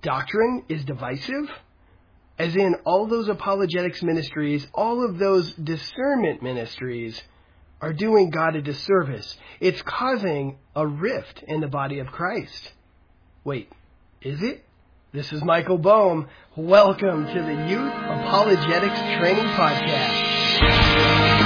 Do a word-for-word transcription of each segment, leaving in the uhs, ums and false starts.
doctrine is divisive? As in all those apologetics ministries, all of those discernment ministries are doing God a disservice. It's causing a rift in the body of Christ. Wait, is it? This is Michael Bohm. Welcome to the Youth Apologetics Training Podcast.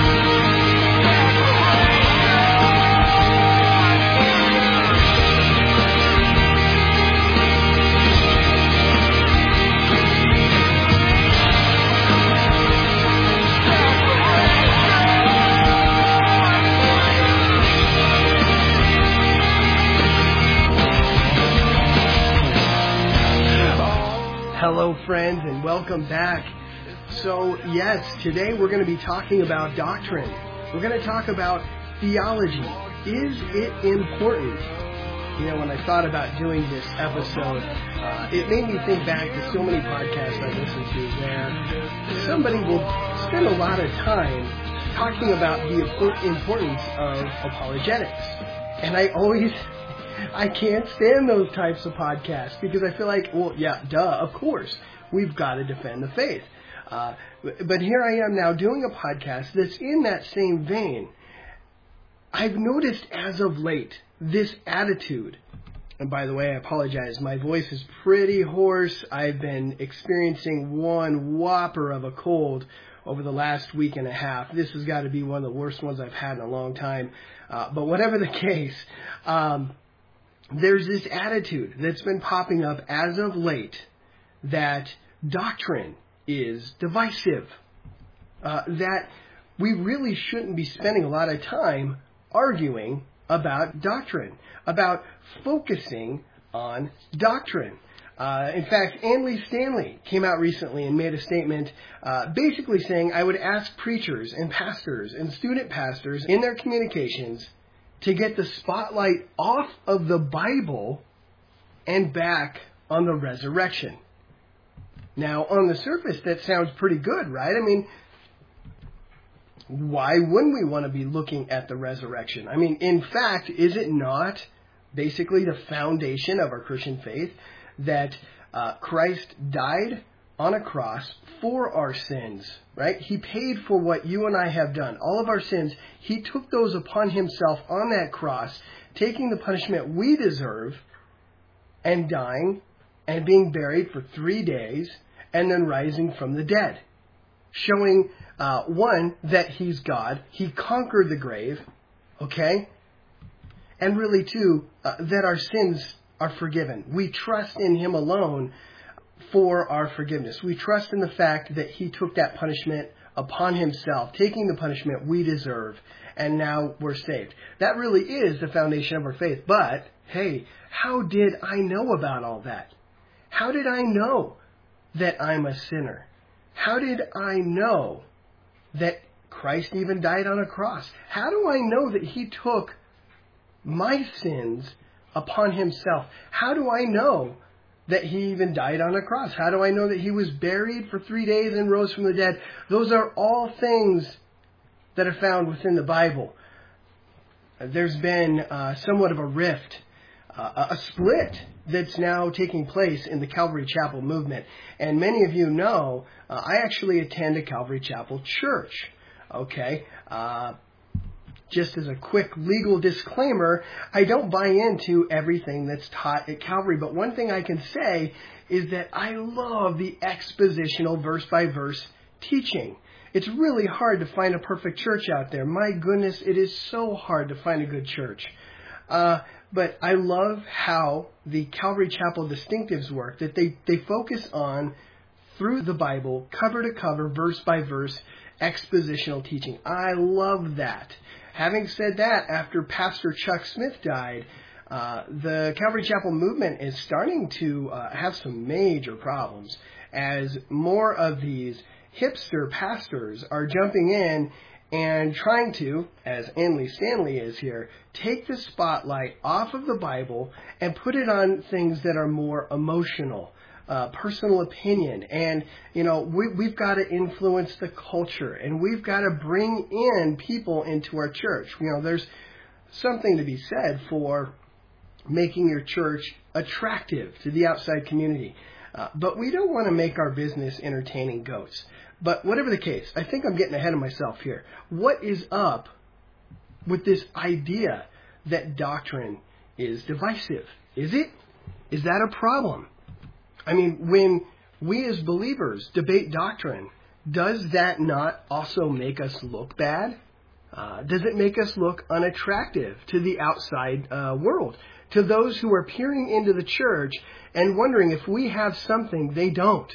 Hello, friends, and welcome back. So, yes, today we're going to be talking about doctrine. We're going to talk about theology. Is it important? You know, when I thought about doing this episode, uh, it made me think back to so many podcasts I listened to where somebody will spend a lot of time talking about the importance of apologetics. And I always... I can't stand those types of podcasts because I feel like, well, yeah, duh, of course, we've got to defend the faith. Uh, but here I am now doing a podcast that's in that same vein. I've noticed as of late this attitude, and by the way, I apologize, my voice is pretty hoarse. I've been experiencing one whopper of a cold over the last week and a half. This has got to be one of the worst ones I've had in a long time. Uh, but whatever the case, um, there's this attitude that's been popping up as of late that doctrine is divisive, uh, that we really shouldn't be spending a lot of time arguing about doctrine, about focusing on doctrine. Uh, in fact, Andy Stanley came out recently and made a statement uh, basically saying, I would ask preachers and pastors and student pastors in their communications to get the spotlight off of the Bible and back on the resurrection. Now, on the surface, that sounds pretty good, right? I mean, why wouldn't we want to be looking at the resurrection? I mean, in fact, is it not basically the foundation of our Christian faith that uh, Christ died on a cross for our sins, right? He paid for what you and I have done. All of our sins, He took those upon Himself on that cross, taking the punishment we deserve and dying and being buried for three days and then rising from the dead. Showing, uh, one, that He's God. He conquered the grave, okay? And really, two, uh, that our sins are forgiven. We trust in Him alone for our forgiveness. We trust in the fact that He took that punishment upon Himself, taking the punishment we deserve, and now we're saved. That really is the foundation of our faith. But, hey, how did I know about all that? How did I know that I'm a sinner? How did I know that Christ even died on a cross? How do I know that He took my sins upon Himself? How do I know that He even died on a cross? How do I know that He was buried for three days and rose from the dead? Those are all things that are found within the Bible. There's been uh, somewhat of a rift, uh, a split that's now taking place in the Calvary Chapel movement. And many of you know, uh, I actually attend a Calvary Chapel church. Okay? Uh, Just as a quick legal disclaimer, I don't buy into everything that's taught at Calvary. But one thing I can say is that I love the expositional verse-by-verse teaching. It's really hard to find a perfect church out there. My goodness, it is so hard to find a good church. Uh, but I love how the Calvary Chapel distinctives work, that they, they focus on, through the Bible, cover to cover, verse by verse, expositional teaching. I love that. Having said that, after Pastor Chuck Smith died, uh, the Calvary Chapel movement is starting to uh, have some major problems as more of these hipster pastors are jumping in and trying to, as Andy Stanley is here, take the spotlight off of the Bible and put it on things that are more emotional, uh, personal opinion. And, you know, we, we've got to influence the culture, and we've got to bring in people into our church. You know, there's something to be said for making your church attractive to the outside community. Uh, but we don't want to make our business entertaining goats. But whatever the case, I think I'm getting ahead of myself here. What is up with this idea that doctrine is divisive? Is it? Is that a problem? I mean, when we as believers debate doctrine, does that not also make us look bad? Uh, does it make us look unattractive to the outside uh, world? To those who are peering into the church and wondering if we have something they don't.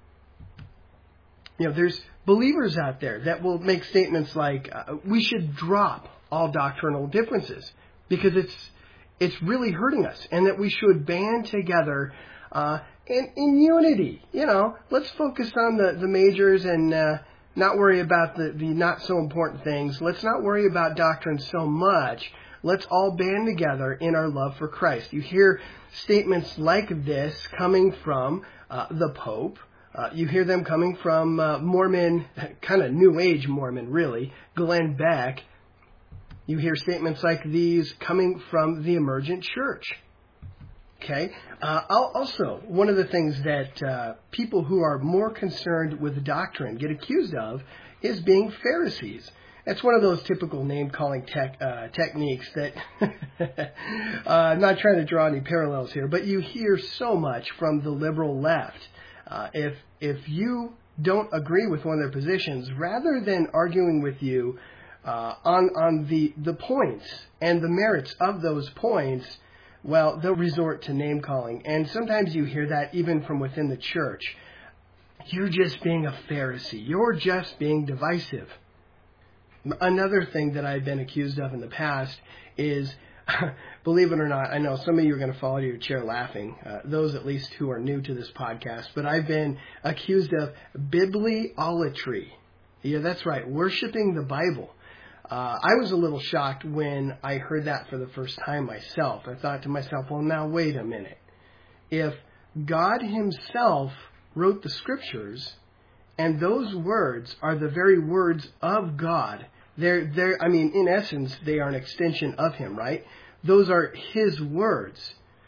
You know, there's believers out there that will make statements like, uh, we should drop all doctrinal differences because it's it's really hurting us, and that we should band together uh, in, in unity. You know, let's focus on the, the majors and uh, not worry about the, the not so important things. Let's not worry about doctrine so much. Let's all band together in our love for Christ. You hear statements like this coming from uh, the Pope. Uh, you hear them coming from uh, Mormon, kind of New Age Mormon, really, Glenn Beck. You hear statements like these coming from the emergent church. Okay. Uh, also, one of the things that uh, people who are more concerned with doctrine get accused of is being Pharisees. It's one of those typical name-calling tech, uh, techniques that uh, I'm not trying to draw any parallels here, but you hear so much from the liberal left. Uh, if if you don't agree with one of their positions, rather than arguing with you uh, on on the the points and the merits of those points, well, they'll resort to name-calling. And sometimes you hear that even from within the church. You're just being a Pharisee. You're just being divisive. Another thing that I've been accused of in the past is, believe it or not, I know some of you are going to fall out of your chair laughing, uh, those at least who are new to this podcast, but I've been accused of bibliolatry. Yeah, that's right, worshiping the Bible. Uh, I was a little shocked when I heard that for the first time myself. I thought to myself, well, now wait a minute. If God himself wrote the scriptures, and those words are the very words of God. They're, they're, I mean, in essence, they are an extension of him, right? Those are his words.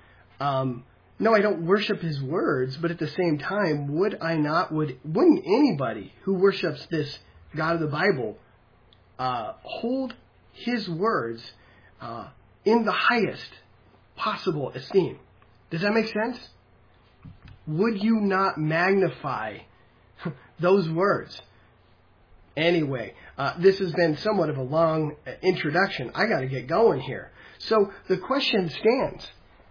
Um, no, I don't worship his words, but at the same time, would I not, would, wouldn't anybody who worships this God of the Bible uh, hold his words uh, in the highest possible esteem? Does that make sense? Would you not magnify those words? Anyway, uh, this has been somewhat of a long introduction. I got to get going here. So the question stands.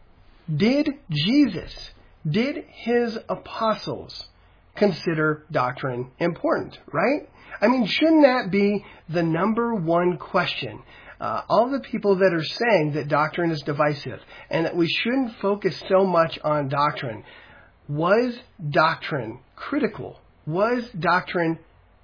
Did Jesus, did his apostles consider doctrine important, right? I mean, shouldn't that be the number one question? Uh, all the people that are saying that doctrine is divisive and that we shouldn't focus so much on doctrine, was doctrine critical? Was doctrine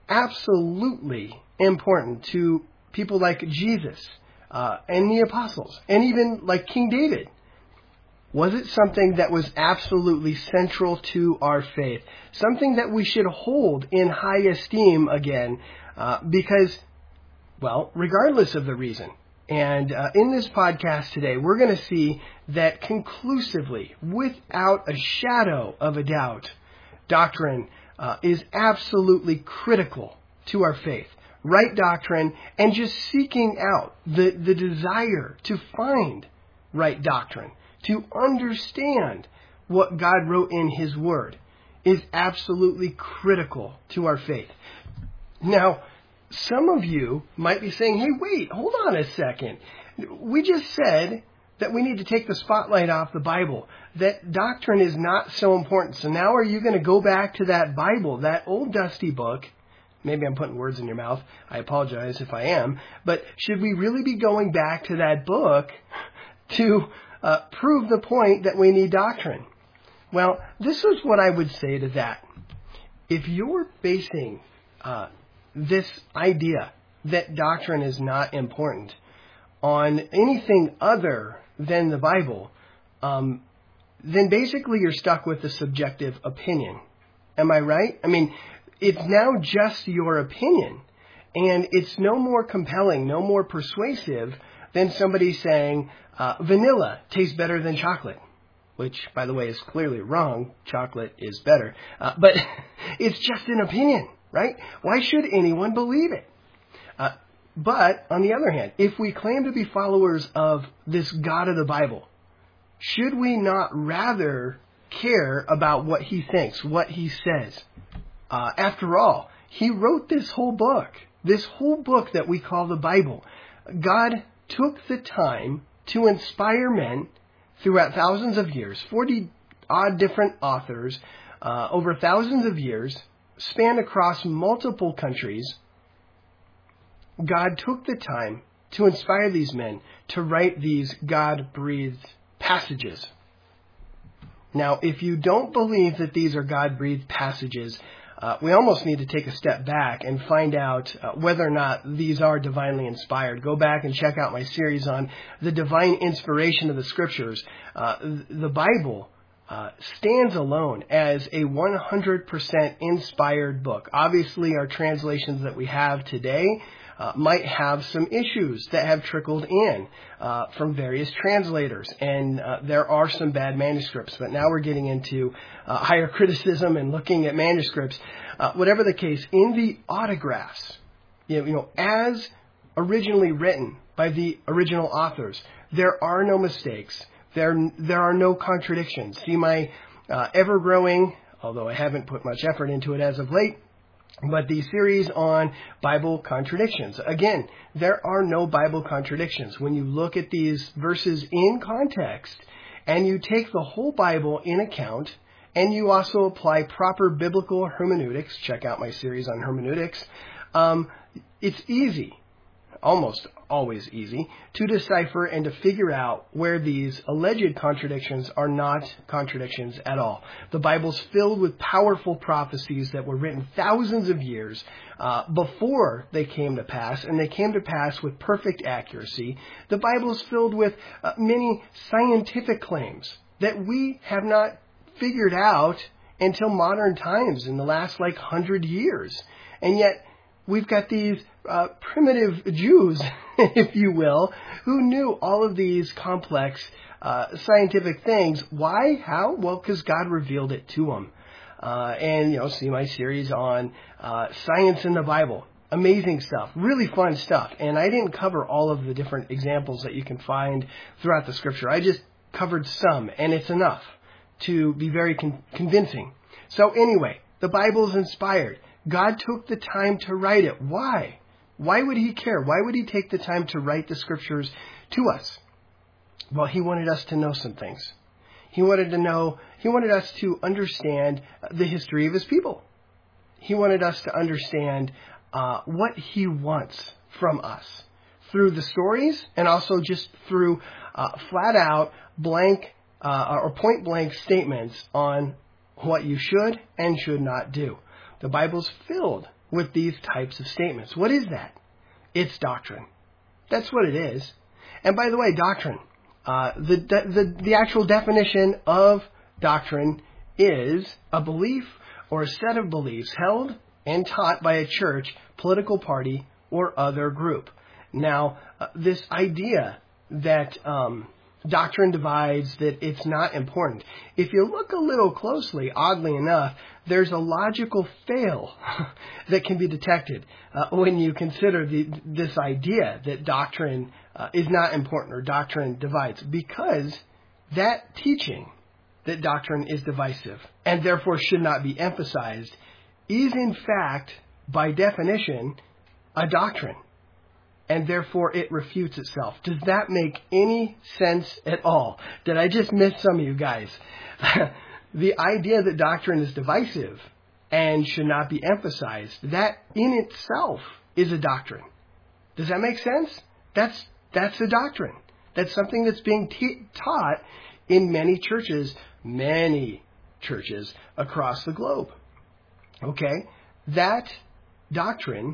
absolutely important to people like Jesus uh, and the apostles, and even like King David? Was it something that was absolutely central to our faith? Something that we should hold in high esteem again, uh, because, well, regardless of the reason. And uh, in this podcast today, we're going to see that conclusively, without a shadow of a doubt, doctrine Uh, is absolutely critical to our faith. Right doctrine and just seeking out the, the desire to find right doctrine, to understand what God wrote in his word, is absolutely critical to our faith. Now, some of you might be saying, hey, wait, hold on a second. We just said that we need to take the spotlight off the Bible, that doctrine is not so important. So now are you going to go back to that Bible, that old dusty book? Maybe I'm putting words in your mouth. I apologize if I am. But should we really be going back to that book to uh, prove the point that we need doctrine? Well, this is what I would say to that. If you're basing uh, this idea that doctrine is not important on anything other than the Bible, um, then basically you're stuck with a subjective opinion. Am I right? I mean, it's now just your opinion, and it's no more compelling, no more persuasive than somebody saying uh, vanilla tastes better than chocolate. which, by the way, is clearly wrong. Chocolate is better. Uh, but it's just an opinion, right? Why should anyone believe it? Uh, but, on the other hand, if we claim to be followers of this God of the Bible, should we not rather care about what he thinks, what he says? Uh, after all, he wrote this whole book, this whole book that we call the Bible. God took the time to inspire men throughout thousands of years, forty odd different authors, uh, over thousands of years, spanned across multiple countries. God took the time to inspire these men to write these God-breathed passages. Now, if you don't believe that these are God-breathed passages, uh, we almost need to take a step back and find out uh, whether or not these are divinely inspired. Go back and check out my series on the divine inspiration of the Scriptures. Uh, the Bible uh, stands alone as a one hundred percent inspired book. Obviously, our translations that we have today Uh, might have some issues that have trickled in uh, from various translators. And uh, there are some bad manuscripts. But now we're getting into uh, higher criticism and looking at manuscripts. Uh, whatever the case, in the autographs, you know, you know, as originally written by the original authors, there are no mistakes. There, there are no contradictions. See my uh, ever-growing, although I haven't put much effort into it as of late, but the series on Bible contradictions. Again, there are no Bible contradictions. When you look at these verses in context and you take the whole Bible in account and you also apply proper biblical hermeneutics, check out my series on hermeneutics, um, it's easy, almost always easy, to decipher and to figure out where these alleged contradictions are not contradictions at all. The Bible's filled with powerful prophecies that were written thousands of years uh, before they came to pass, and they came to pass with perfect accuracy. The Bible's filled with uh, many scientific claims that we have not figured out until modern times in the last like hundred years. And yet, we've got these uh, primitive Jews, if you will, who knew all of these complex uh, scientific things. Why? How? Well, because God revealed it to them. Uh, and, you know, see my series on uh, science in the Bible. Amazing stuff. Really fun stuff. And I didn't cover all of the different examples that you can find throughout the Scripture. I just covered some, and it's enough to be very con- convincing. So anyway, the Bible is inspired. God took the time to write it. Why? Why would he care? Why would he take the time to write the Scriptures to us? Well, he wanted us to know some things. He wanted to know, he wanted us to understand the history of his people. He wanted us to understand uh, what he wants from us through the stories and also just through uh, flat out blank uh, or point blank statements on what you should and should not do. The Bible's filled with these types of statements. What is that? It's doctrine. That's what it is. And by the way, doctrine. Uh, the, the the actual definition of doctrine is a belief or a set of beliefs held and taught by a church, political party, or other group. Now, uh, this idea that um, doctrine divides, that it's not important. If you look a little closely, oddly enough, there's a logical fail that can be detected uh, when you consider the, this idea that doctrine uh, is not important or doctrine divides, because that teaching that doctrine is divisive and therefore should not be emphasized is in fact, by definition, a doctrine. And therefore it refutes itself. Does that make any sense at all? Did I just miss some of you guys? The idea that doctrine is divisive and should not be emphasized, that in itself is a doctrine. Does that make sense? That's that's a doctrine. That's something that's being t- taught in many churches, many churches across the globe. Okay? That doctrine,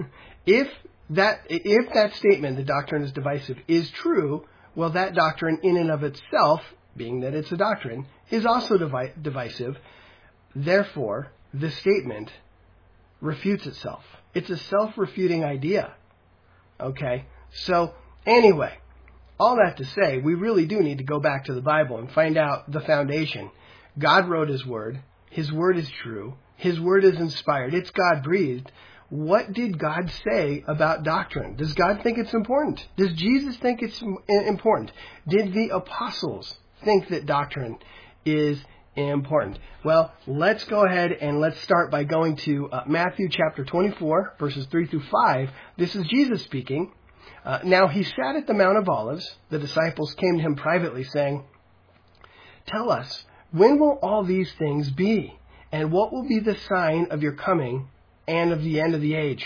if That if that statement, the doctrine is divisive, is true, well, that doctrine in and of itself, being that it's a doctrine, is also divi- divisive. Therefore, the statement refutes itself. It's a self-refuting idea. Okay? So, anyway, all that to say, we really do need to go back to the Bible and find out the foundation. God wrote His Word. His Word is true. His Word is inspired. It's God-breathed. What did God say about doctrine? Does God think it's important? Does Jesus think it's important? Did the apostles think that doctrine is important? Well, let's go ahead and let's start by going to uh, Matthew chapter twenty-four, verses three through five. This is Jesus speaking. Uh, now he sat at the Mount of Olives. The disciples came to him privately, saying, "Tell us, when will all these things be? And what will be the sign of your coming and of the end of the age?"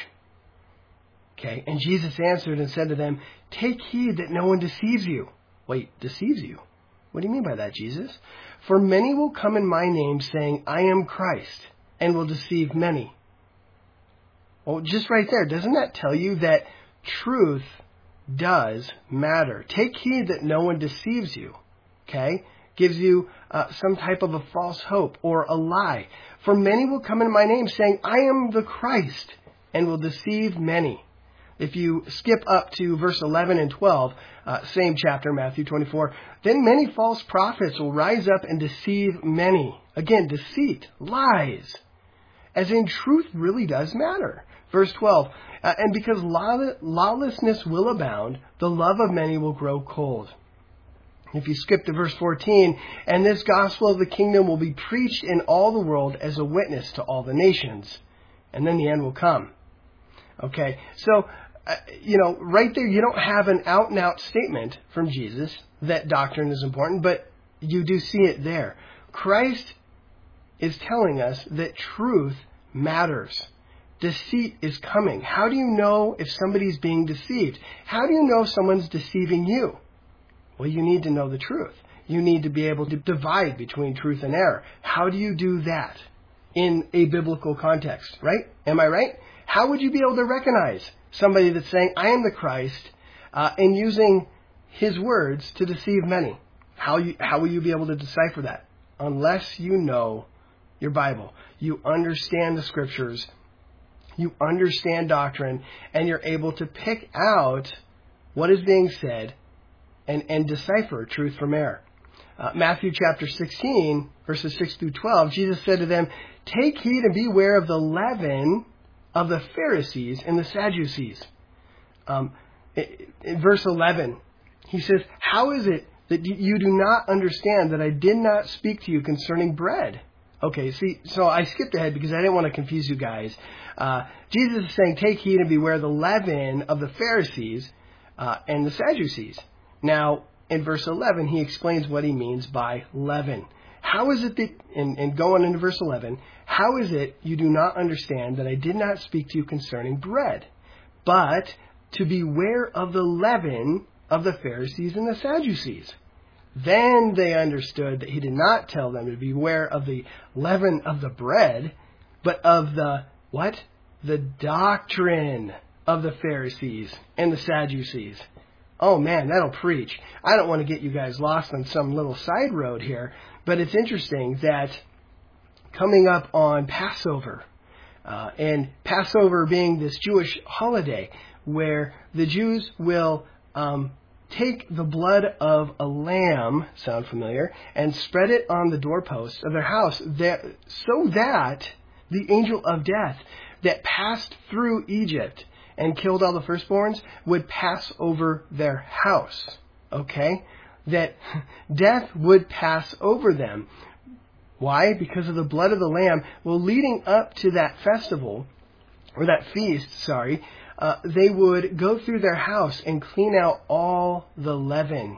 Okay, and Jesus answered and said to them, "Take heed that no one deceives you." Wait, deceives you? What do you mean by that, Jesus? "For many will come in my name, saying, 'I am Christ,' and will deceive many." Well, just right there, doesn't that tell you that truth does matter? Take heed that no one deceives you. Okay? Gives you uh, some type of a false hope or a lie. "For many will come in my name, saying, 'I am the Christ,' and will deceive many." If you skip up to verse eleven and twelve, uh, same chapter, Matthew twenty-four, "Then many false prophets will rise up and deceive many." Again, deceit, lies. As in, truth really does matter. Verse twelve, uh, "And because law- lawlessness will abound, the love of many will grow cold." If you skip to verse fourteen, "And this gospel of the kingdom will be preached in all the world as a witness to all the nations." And then the end will come. Okay, so, uh, you know, right there you don't have an out-and-out statement from Jesus that doctrine is important, but you do see it there. Christ is telling us that truth matters. Deceit is coming. How do you know if somebody's being deceived? How do you know someone's deceiving you? Well, you need to know the truth. You need to be able to divide between truth and error. How do you do that in a biblical context, right? Am I right? How would you be able to recognize somebody that's saying, "I am the Christ," uh, and using his words to deceive many? How you, how will you be able to decipher that? Unless you know your Bible. You understand the Scriptures. You understand doctrine, and you're able to pick out what is being said and, and decipher truth from error. Uh, Matthew chapter sixteen, verses six through twelve, Jesus said to them, "Take heed and beware of the leaven of the Pharisees and the Sadducees." Um, in verse eleven, he says, "How is it that you do not understand that I did not speak to you concerning bread?" Okay, see, so I skipped ahead because I didn't want to confuse you guys. Uh, Jesus is saying, take heed and beware the leaven of the Pharisees uh, and the Sadducees. Now, in verse eleven, he explains what he means by leaven. How is it that, and, and going into verse eleven, "How is it you do not understand that I did not speak to you concerning bread, but to beware of the leaven of the Pharisees and the Sadducees?" Then they understood that he did not tell them to beware of the leaven of the bread, but of the, what? The doctrine of the Pharisees and the Sadducees. Oh man, that'll preach. I don't want to get you guys lost on some little side road here, but it's interesting that coming up on Passover, uh, and Passover being this Jewish holiday where the Jews will um, take the blood of a lamb, sound familiar, and spread it on the doorposts of their house that, so that the angel of death that passed through Egypt and killed all the firstborns would pass over their house. Okay? That death would pass over them. Why? Because of the blood of the lamb. Well, leading up to that festival, or that feast, sorry, uh, they would go through their house and clean out all the leaven.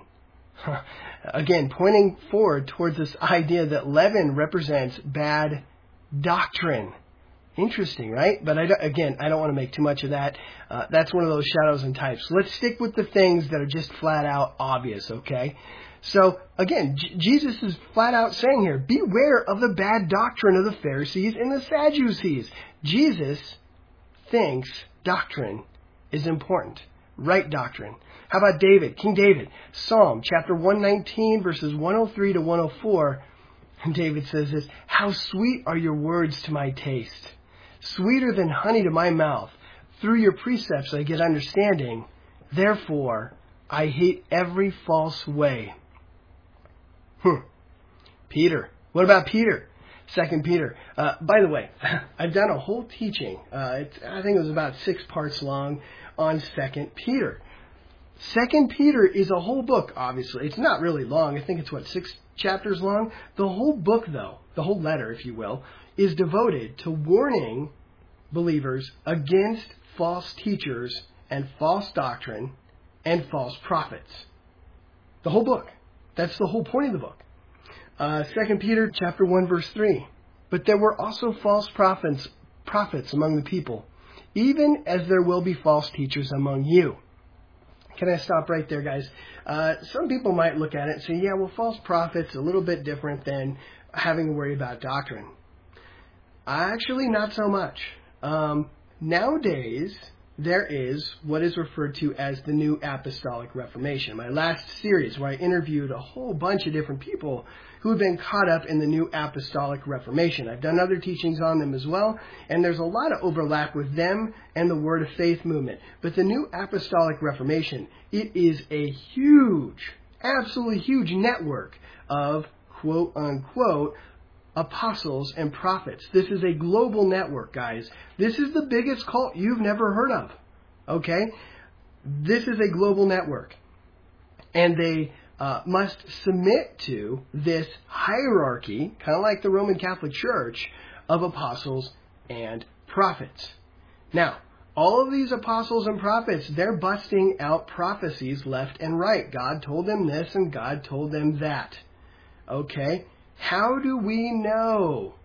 Again, pointing forward towards this idea that leaven represents bad doctrine. Interesting, right? But I don't, again, I don't want to make too much of that. Uh, that's one of those shadows and types. Let's stick with the things that are just flat out obvious, okay? So, again, J- Jesus is flat out saying here, beware of the bad doctrine of the Pharisees and the Sadducees. Jesus thinks doctrine is important. Right doctrine. How about David? King David. Psalm chapter one nineteen, verses one oh three to one oh four. And David says this, "How sweet are your words to my taste, sweeter than honey to my mouth. Through your precepts I get understanding. Therefore I hate every false way. Hmm. Peter. What about Peter? Second Peter. Uh, by the way, I've done a whole teaching. Uh, it's, I think it was about six parts long on Second Peter. Second Peter is a whole book, obviously. It's not really long. I think it's, what, six chapters long? The whole book, though, the whole letter, if you will, is devoted to warning believers against false teachers and false doctrine and false prophets. The whole book. That's the whole point of the book. Uh, Second Peter chapter one, verse three. But there were also false prophets, prophets among the people, even as there will be false teachers among you. Can I stop right there, guys? Uh, some people might look at it and say, yeah, well, false prophets, a little bit different than having to worry about doctrine. Actually, not so much. Um, nowadays, there is what is referred to as the New Apostolic Reformation. My last series where I interviewed a whole bunch of different people who have been caught up in the New Apostolic Reformation. I've done other teachings on them as well, and there's a lot of overlap with them and the Word of Faith movement. But the New Apostolic Reformation, it is a huge, absolutely huge network of quote-unquote apostles and prophets. This is a global network, guys. This is the biggest cult you've never heard of. Okay? This is a global network. And they uh, must submit to this hierarchy, kind of like the Roman Catholic Church, of apostles and prophets. Now, all of these apostles and prophets, they're busting out prophecies left and right. God told them this and God told them that. Okay? How do we know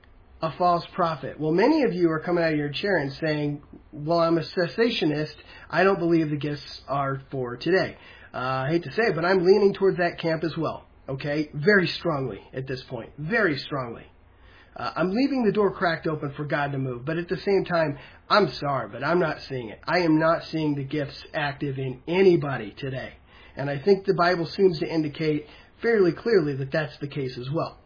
a false prophet? Well, many of you are coming out of your chair and saying, well, I'm a cessationist. I don't believe the gifts are for today. Uh, I hate to say it, but I'm leaning towards that camp as well. Okay? Very strongly at this point. Very strongly. Uh, I'm leaving the door cracked open for God to move. But at the same time, I'm sorry, but I'm not seeing it. I am not seeing the gifts active in anybody today. And I think the Bible seems to indicate fairly clearly that that's the case as well.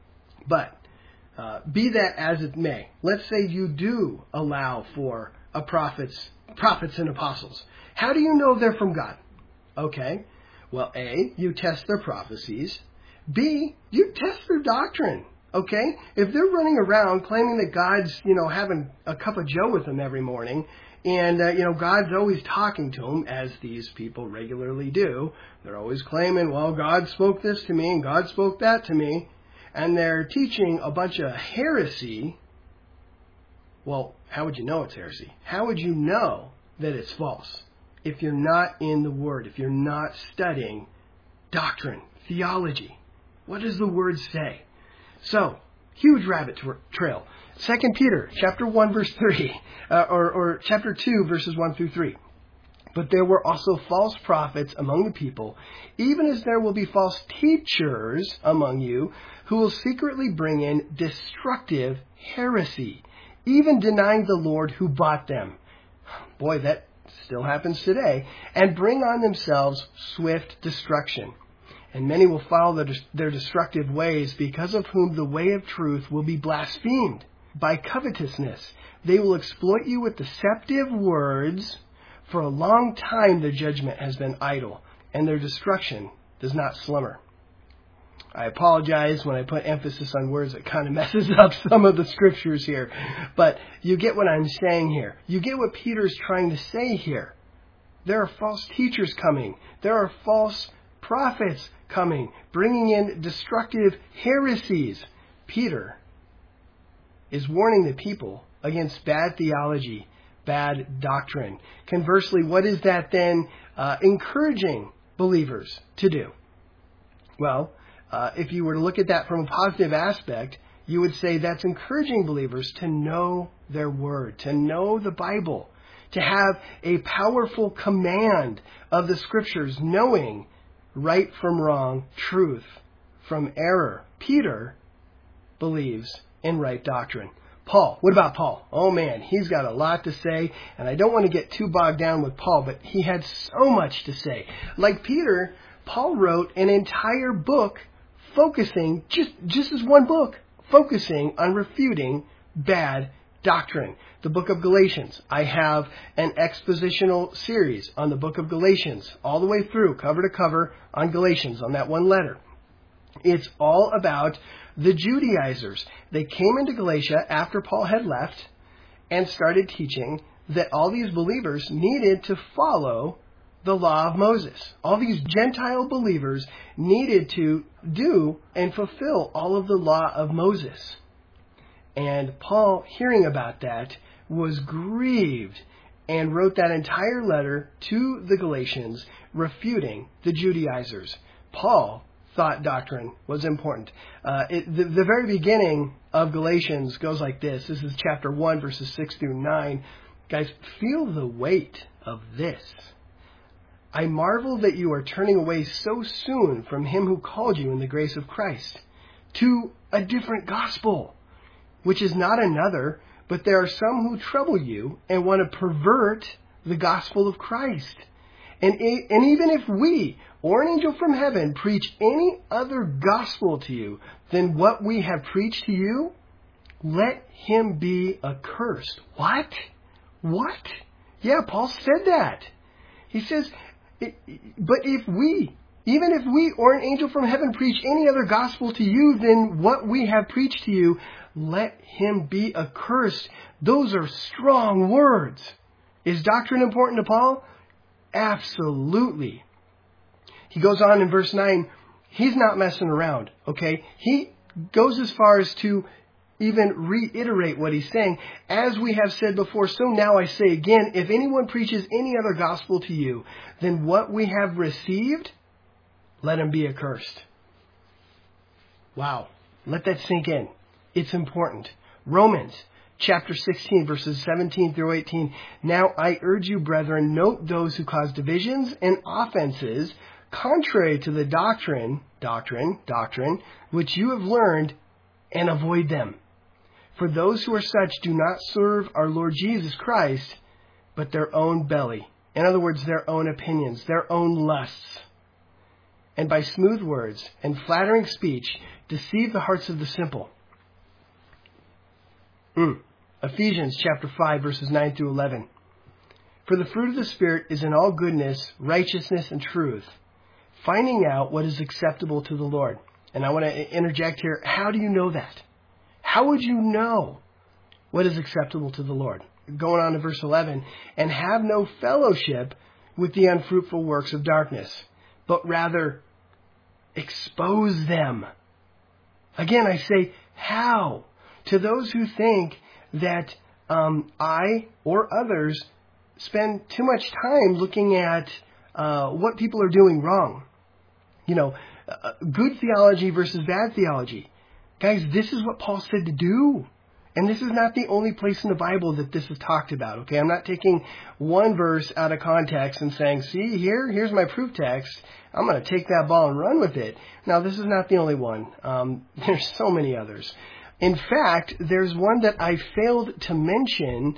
But uh, be that as it may, let's say you do allow for a prophets, prophets and apostles. How do you know they're from God? Okay, well, A, you test their prophecies. B, you test their doctrine. Okay, if they're running around claiming that God's, you know, having a cup of joe with them every morning, and, uh, you know, God's always talking to them, as these people regularly do. They're always claiming, well, God spoke this to me and God spoke that to me. And they're teaching a bunch of heresy. Well, how would you know it's heresy? How would you know that it's false? If you're not in the Word, if you're not studying doctrine, theology. What does the Word say? So, huge rabbit trail. Second Peter, chapter one, verse three, uh, or, or chapter two, verses one through three. But there were also false prophets among the people, even as there will be false teachers among you, who will secretly bring in destructive heresy, even denying the Lord who bought them. Boy, that still happens today. And bring on themselves swift destruction. And many will follow their destructive ways, because of whom the way of truth will be blasphemed. By covetousness, they will exploit you with deceptive words. For a long time their judgment has been idle, and their destruction does not slumber. I apologize when I put emphasis on words that kind of messes up some of the scriptures here. But you get what I'm saying here. You get what Peter's trying to say here. There are false teachers coming. There are false prophets coming, bringing in destructive heresies. Peter is warning the people against bad theology, bad doctrine. Conversely, what is that then uh, encouraging believers to do? Well, uh, if you were to look at that from a positive aspect, you would say that's encouraging believers to know their Word, to know the Bible, to have a powerful command of the Scriptures, knowing right from wrong, truth from error. Peter believes in right doctrine. Paul, what about Paul? Oh man, he's got a lot to say, and I don't want to get too bogged down with Paul, but he had so much to say. Like Peter, Paul wrote an entire book focusing, just, just as one book, focusing on refuting bad doctrine, the book of Galatians. I have an expositional series on the book of Galatians, all the way through, cover to cover, on Galatians, on that one letter. It's all about the Judaizers. They came into Galatia after Paul had left and started teaching that all these believers needed to follow the law of Moses. All these Gentile believers needed to do and fulfill all of the law of Moses. And Paul, hearing about that, was grieved and wrote that entire letter to the Galatians, refuting the Judaizers. Paul thought doctrine was important. Uh, it, the, the very beginning of Galatians goes like this. This is chapter one, verses six through nine. Guys, feel the weight of this. I marvel that you are turning away so soon from him who called you in the grace of Christ to a different gospel, which is not another, but there are some who trouble you and want to pervert the gospel of Christ. And, and even if we or an angel from heaven preach any other gospel to you than what we have preached to you, let him be accursed. What? What? Yeah, Paul said that. He says, but if we, even if we or an angel from heaven preach any other gospel to you than what we have preached to you, let him be accursed. Those are strong words. Is doctrine important to Paul? Absolutely. He goes on in verse nine, he's not messing around, okay? He goes as far as to even reiterate what he's saying. As we have said before, so now I say again, if anyone preaches any other gospel to you than what we have received, let him be accursed. Wow. Let that sink in. It's important. Romans chapter sixteen, verses seventeen through eighteen. Now I urge you, brethren, note those who cause divisions and offenses contrary to the doctrine, doctrine, doctrine, which you have learned, and avoid them. For those who are such do not serve our Lord Jesus Christ, but their own belly. In other words, their own opinions, their own lusts. And by smooth words and flattering speech, deceive the hearts of the simple. Mm. Ephesians chapter five, verses nine through eleven. For the fruit of the Spirit is in all goodness, righteousness, and truth, finding out what is acceptable to the Lord. And I want to interject here. How do you know that? How would you know what is acceptable to the Lord? Going on to verse eleven. And have no fellowship with the unfruitful works of darkness, but rather expose them. Again, I say, how? To those who think that um, I or others spend too much time looking at uh, what people are doing wrong. You know, uh, good theology versus bad theology. Guys, this is what Paul said to do. And this is not the only place in the Bible that this is talked about, okay? I'm not taking one verse out of context and saying, see, here, here's my proof text. I'm going to take that ball and run with it. Now, this is not the only one. Um, there's so many others. In fact, there's one that I failed to mention.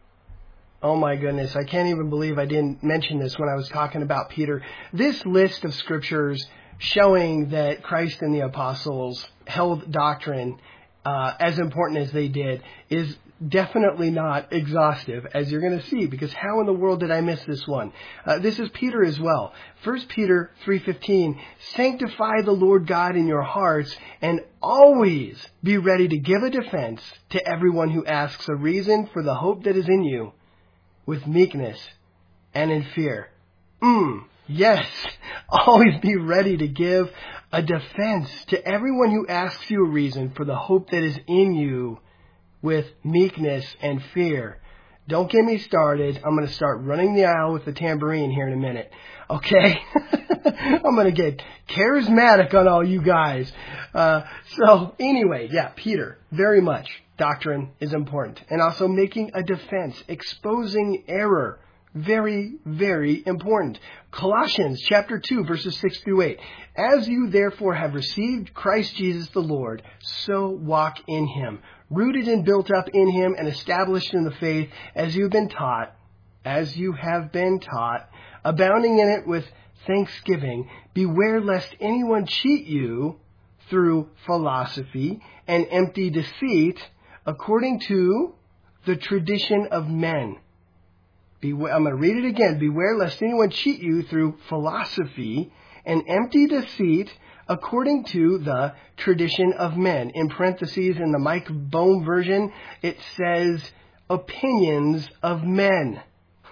Oh my goodness, I can't even believe I didn't mention this when I was talking about Peter. This list of scriptures showing that Christ and the apostles held doctrine uh, as important as they did is definitely not exhaustive, as you're going to see, because how in the world did I miss this one? Uh, this is Peter as well. First Peter three fifteen, sanctify the Lord God in your hearts and always be ready to give a defense to everyone who asks a reason for the hope that is in you with meekness and in fear. Mm, yes, always be ready to give a defense to everyone who asks you a reason for the hope that is in you with meekness and fear. Don't get me started. I'm going to start running the aisle with the tambourine here in a minute. Okay? I'm going to get charismatic on all you guys. Uh, so anyway, yeah, Peter, very much. Doctrine is important. And also making a defense, exposing error. Very, very important. Colossians chapter two, verses six through eight. As you therefore have received Christ Jesus the Lord, so walk in him, rooted and built up in him and established in the faith as you have been taught, as you have been taught, abounding in it with thanksgiving. Beware lest anyone cheat you through philosophy and empty deceit, according to the tradition of men. Beware, I'm going to read it again. Beware lest anyone cheat you through philosophy and empty deceit according to the tradition of men. In parentheses, in the Mike Bohm version, it says opinions of men.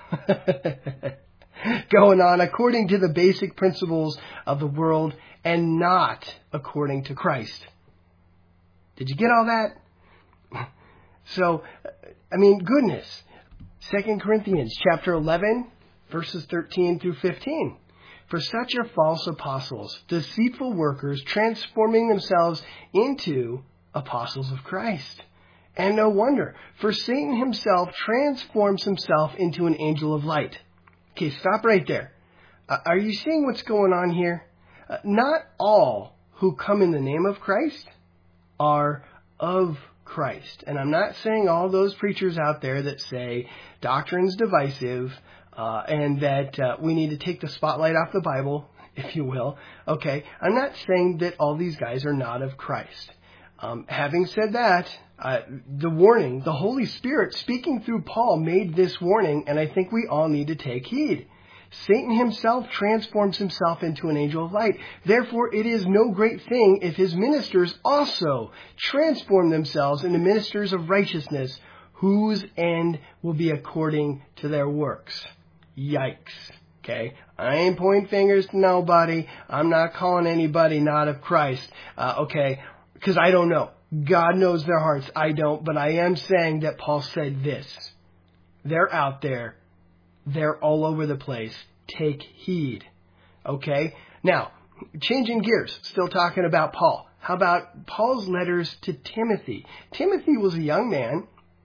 Going on according to the basic principles of the world and not according to Christ. Did you get all that? So, I mean, goodness. Second Corinthians chapter eleven, verses thirteen through fifteen. For such are false apostles, deceitful workers, transforming themselves into apostles of Christ. And no wonder, for Satan himself transforms himself into an angel of light. Okay, stop right there. Uh, are you seeing what's going on here? Uh, not all who come in the name of Christ are of Christ. And I'm not saying all those preachers out there that say doctrine's divisive uh, and that uh, we need to take the spotlight off the Bible, if you will. Okay, I'm not saying that all these guys are not of Christ. Um, having said that, uh, the warning, the Holy Spirit speaking through Paul made this warning, and I think we all need to take heed. Satan himself transforms himself into an angel of light. Therefore, it is no great thing if his ministers also transform themselves into ministers of righteousness, whose end will be according to their works. Yikes. Okay? I ain't pointing fingers to nobody. I'm not calling anybody not of Christ. Uh, okay? Because I don't know. God knows their hearts. I don't. But I am saying that Paul said this. They're out there. They're all over the place. Take heed. Okay? Now, changing gears. Still talking about Paul. How about Paul's letters to Timothy? Timothy was a young man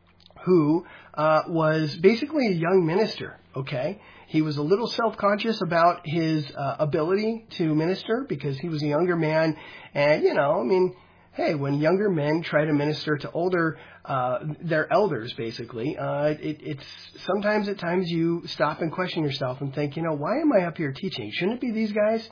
who uh, was basically a young minister. Okay? He was a little self-conscious about his uh, ability to minister because he was a younger man. And, you know, I mean, hey, when younger men try to minister to older, uh, their elders, basically, uh, it, it's sometimes at times you stop and question yourself and think, you know, why am I up here teaching? Shouldn't it be these guys?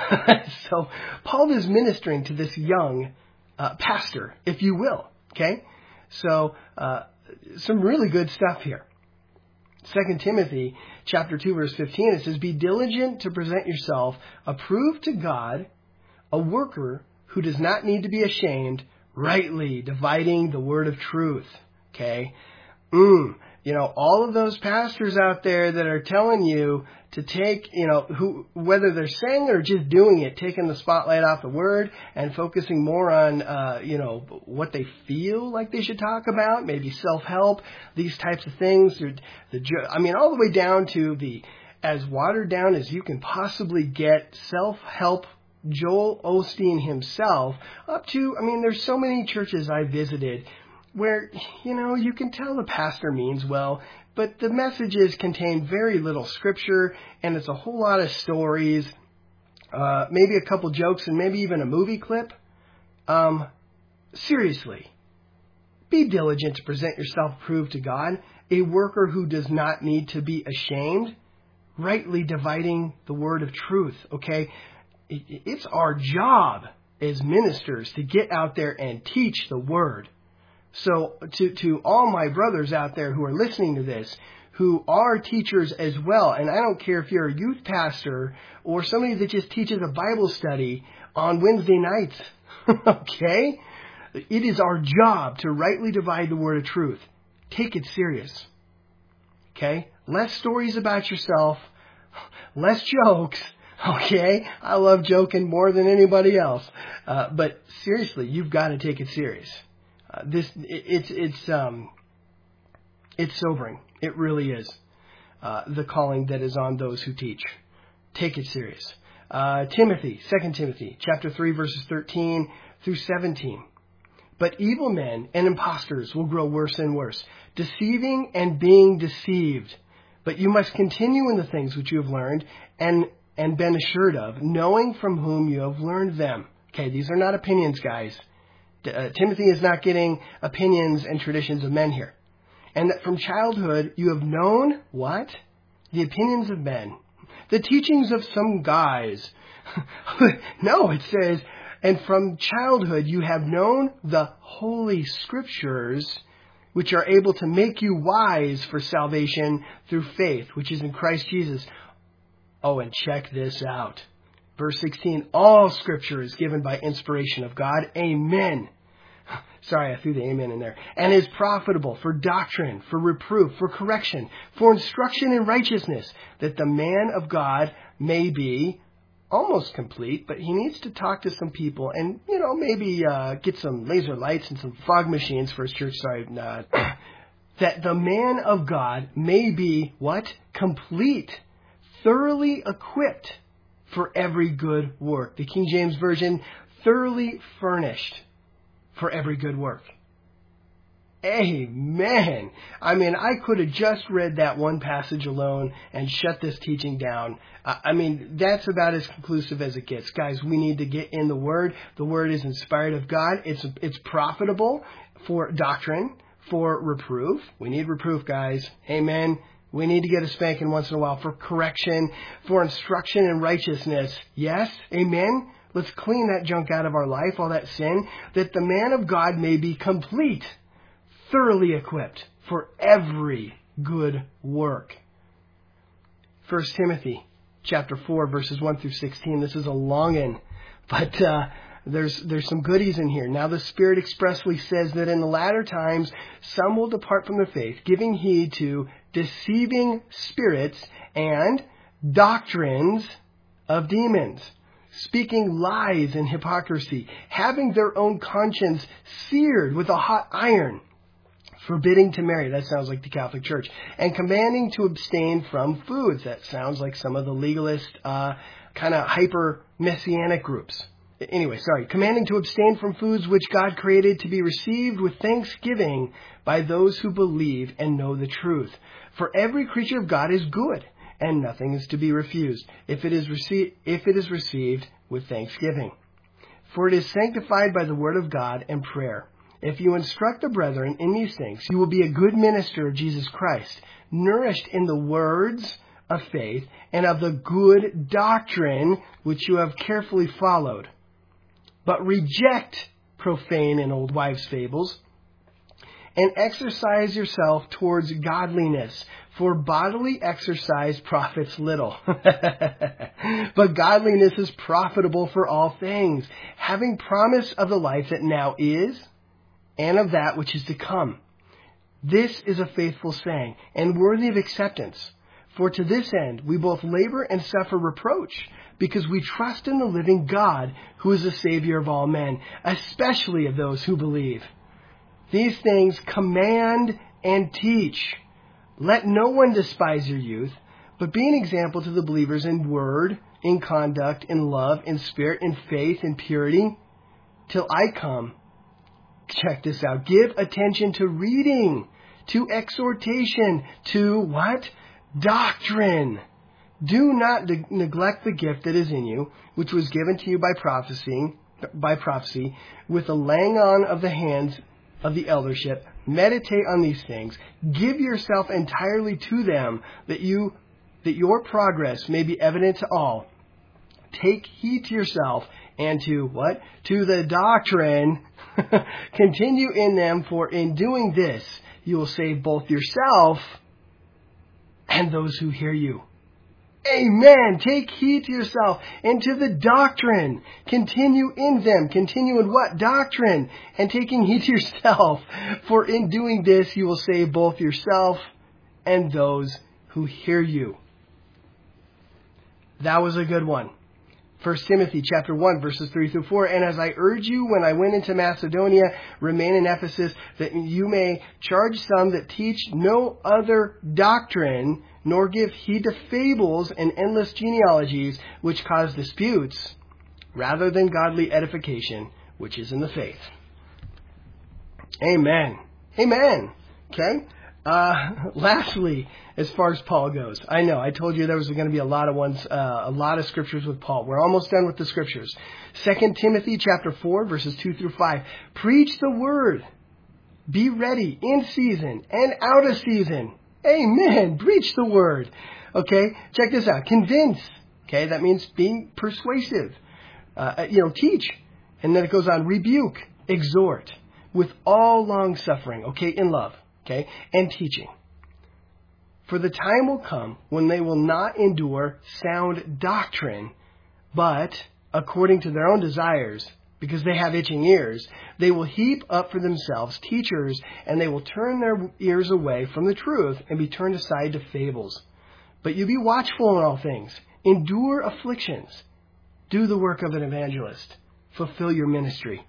So Paul is ministering to this young uh, pastor, if you will. Okay, so uh, some really good stuff here. Second Timothy chapter two, verse fifteen, it says, "Be diligent to present yourself approved to God, a worker who does not need to be ashamed, rightly dividing the word of truth." Okay? Mm. You know, all of those pastors out there that are telling you to take, you know, who, whether they're saying it or just doing it, taking the spotlight off the word and focusing more on, uh, you know, what they feel like they should talk about, maybe self-help, these types of things. The, the, I mean, all the way down to the, as watered down as you can possibly get, self-help Joel Osteen himself, up to, I mean, there's so many churches I visited where, you know, you can tell the pastor means well, but the messages contain very little scripture, and it's a whole lot of stories, uh, maybe a couple jokes, and maybe even a movie clip. Um, seriously, be diligent to present yourself approved to God, a worker who does not need to be ashamed, rightly dividing the word of truth, okay? It's our job as ministers to get out there and teach the word. So to, to all my brothers out there who are listening to this, who are teachers as well, and I don't care if you're a youth pastor or somebody that just teaches a Bible study on Wednesday nights, okay? It is our job to rightly divide the word of truth. Take it serious, okay? Less stories about yourself, less jokes. Okay, I love joking more than anybody else, uh, but seriously, you've got to take it serious. Uh, this it, it's it's um it's sobering. It really is. Uh, the calling that is on those who teach. Take it serious. Uh, Timothy, Second Timothy, chapter three, verses thirteen through seventeen. But evil men and impostors will grow worse and worse, deceiving and being deceived. But you must continue in the things which you have learned and and been assured of, knowing from whom you have learned them. Okay, these are not opinions, guys. Uh, Timothy is not getting opinions and traditions of men here. And that from childhood you have known, what? The opinions of men. The teachings of some guys. No, it says, and from childhood you have known the Holy Scriptures, which are able to make you wise for salvation through faith, which is in Christ Jesus. Oh, and check this out. Verse sixteen, all Scripture is given by inspiration of God. Amen. Sorry, I threw the amen in there. And is profitable for doctrine, for reproof, for correction, for instruction in righteousness, that the man of God may be almost complete, but he needs to talk to some people and, you know, maybe uh, get some laser lights and some fog machines for his church. Sorry, not. That the man of God may be, what? Complete, thoroughly equipped for every good work. The King James Version, thoroughly furnished for every good work. Amen. I mean, I could have just read that one passage alone and shut this teaching down. I mean, that's about as conclusive as it gets. Guys, we need to get in the Word. The Word is inspired of God. It's it's profitable for doctrine, for reproof. We need reproof, guys. Amen. We need to get a spanking once in a while for correction, for instruction in righteousness. Yes? Amen? Let's clean that junk out of our life, all that sin, that the man of God may be complete, thoroughly equipped for every good work. First Timothy chapter four, verses one through sixteen. This is a longin', but uh, there's there's some goodies in here. Now the Spirit expressly says that in the latter times some will depart from the faith, giving heed to deceiving spirits and doctrines of demons, speaking lies and hypocrisy, having their own conscience seared with a hot iron, forbidding to marry. That sounds like the Catholic Church. And commanding to abstain from foods. That sounds like some of the legalist, uh, kind of hyper-messianic groups. Anyway, sorry. Commanding to abstain from foods which God created to be received with thanksgiving by those who believe and know the truth. For every creature of God is good, and nothing is to be refused, if it is received, if it is received with thanksgiving. For it is sanctified by the word of God and prayer. If you instruct the brethren in these things, you will be a good minister of Jesus Christ, nourished in the words of faith and of the good doctrine which you have carefully followed. But reject profane and old wives' fables, and exercise yourself towards godliness, for bodily exercise profits little. But godliness is profitable for all things, having promise of the life that now is, and of that which is to come. This is a faithful saying, and worthy of acceptance. For to this end we both labor and suffer reproach, because we trust in the living God, who is the Savior of all men, especially of those who believe. These things command and teach. Let no one despise your youth, but be an example to the believers in word, in conduct, in love, in spirit, in faith, in purity, till I come. Check this out. Give attention to reading, to exhortation, to what? Doctrine. Do not de- neglect the gift that is in you, which was given to you by prophecy, by prophecy, with the laying on of the hands of the eldership. Meditate on these things. Give yourself entirely to them, that you, that your progress may be evident to all. Take heed to yourself and to what? To the doctrine. Continue in them, for in doing this, you will save both yourself and those who hear you. Amen. Take heed to yourself and to the doctrine. Continue in them. Continue in what? Doctrine. And taking heed to yourself. For in doing this, you will save both yourself and those who hear you. That was a good one. First Timothy chapter one, verses three through four. And as I urge you when I went into Macedonia, remain in Ephesus, that you may charge some that teach no other doctrine, nor give heed to fables and endless genealogies, which cause disputes, rather than godly edification, which is in the faith. Amen. Amen. Okay. Uh, lastly, as far as Paul goes, I know I told you there was going to be a lot of ones, uh, a lot of scriptures with Paul. We're almost done with the scriptures. Second Timothy chapter four, verses two through five. Preach the word. Be ready in season and out of season. Amen. Preach the word. Okay. Check this out. Convince. Okay. That means being persuasive. Uh, you know, teach. And then it goes on. Rebuke. Exhort. with all long suffering, okay, in love, okay, and teaching. For the time will come when they will not endure sound doctrine, but according to their own desires, because they have itching ears, they will heap up for themselves teachers, and they will turn their ears away from the truth and be turned aside to fables. But you be watchful in all things, endure afflictions, do the work of an evangelist, fulfill your ministry.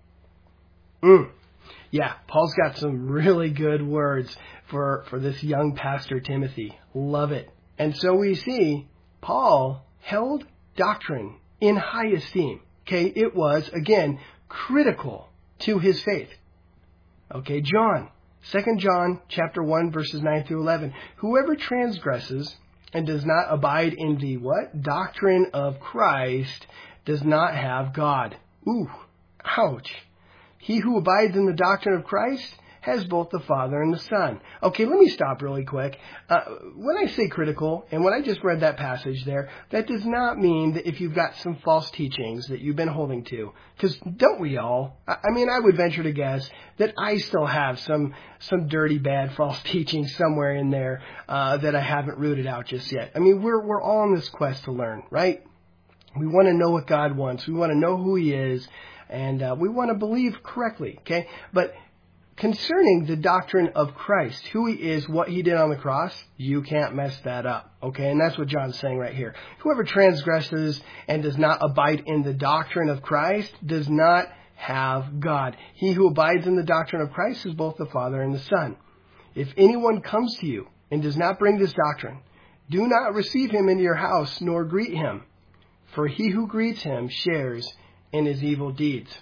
Mm. Yeah, Paul's got some really good words for, for this young pastor Timothy. Love it. And so we see Paul held doctrine in high esteem. Okay, it was, again, critical to his faith. Okay, John, Second John chapter one, verses nine through eleven. Whoever transgresses and does not abide in the what? Doctrine of Christ does not have God. Ooh, ouch. He who abides in the doctrine of Christ has both the Father and the Son. Okay, let me stop really quick. Uh, when I say critical, and when I just read that passage there, that does not mean that if you've got some false teachings that you've been holding to, because don't we all? I mean, I would venture to guess that I still have some some dirty, bad, false teachings somewhere in there uh, that I haven't rooted out just yet. I mean, we're we're all on this quest to learn, right? We want to know what God wants. We want to know who He is, and uh, we want to believe correctly, okay? But concerning the doctrine of Christ, who He is, what He did on the cross, you can't mess that up, okay? And that's what John's saying right here. Whoever transgresses and does not abide in the doctrine of Christ does not have God. He who abides in the doctrine of Christ is both the Father and the Son. If anyone comes to you and does not bring this doctrine, do not receive him into your house nor greet him, for he who greets him shares in his evil deeds.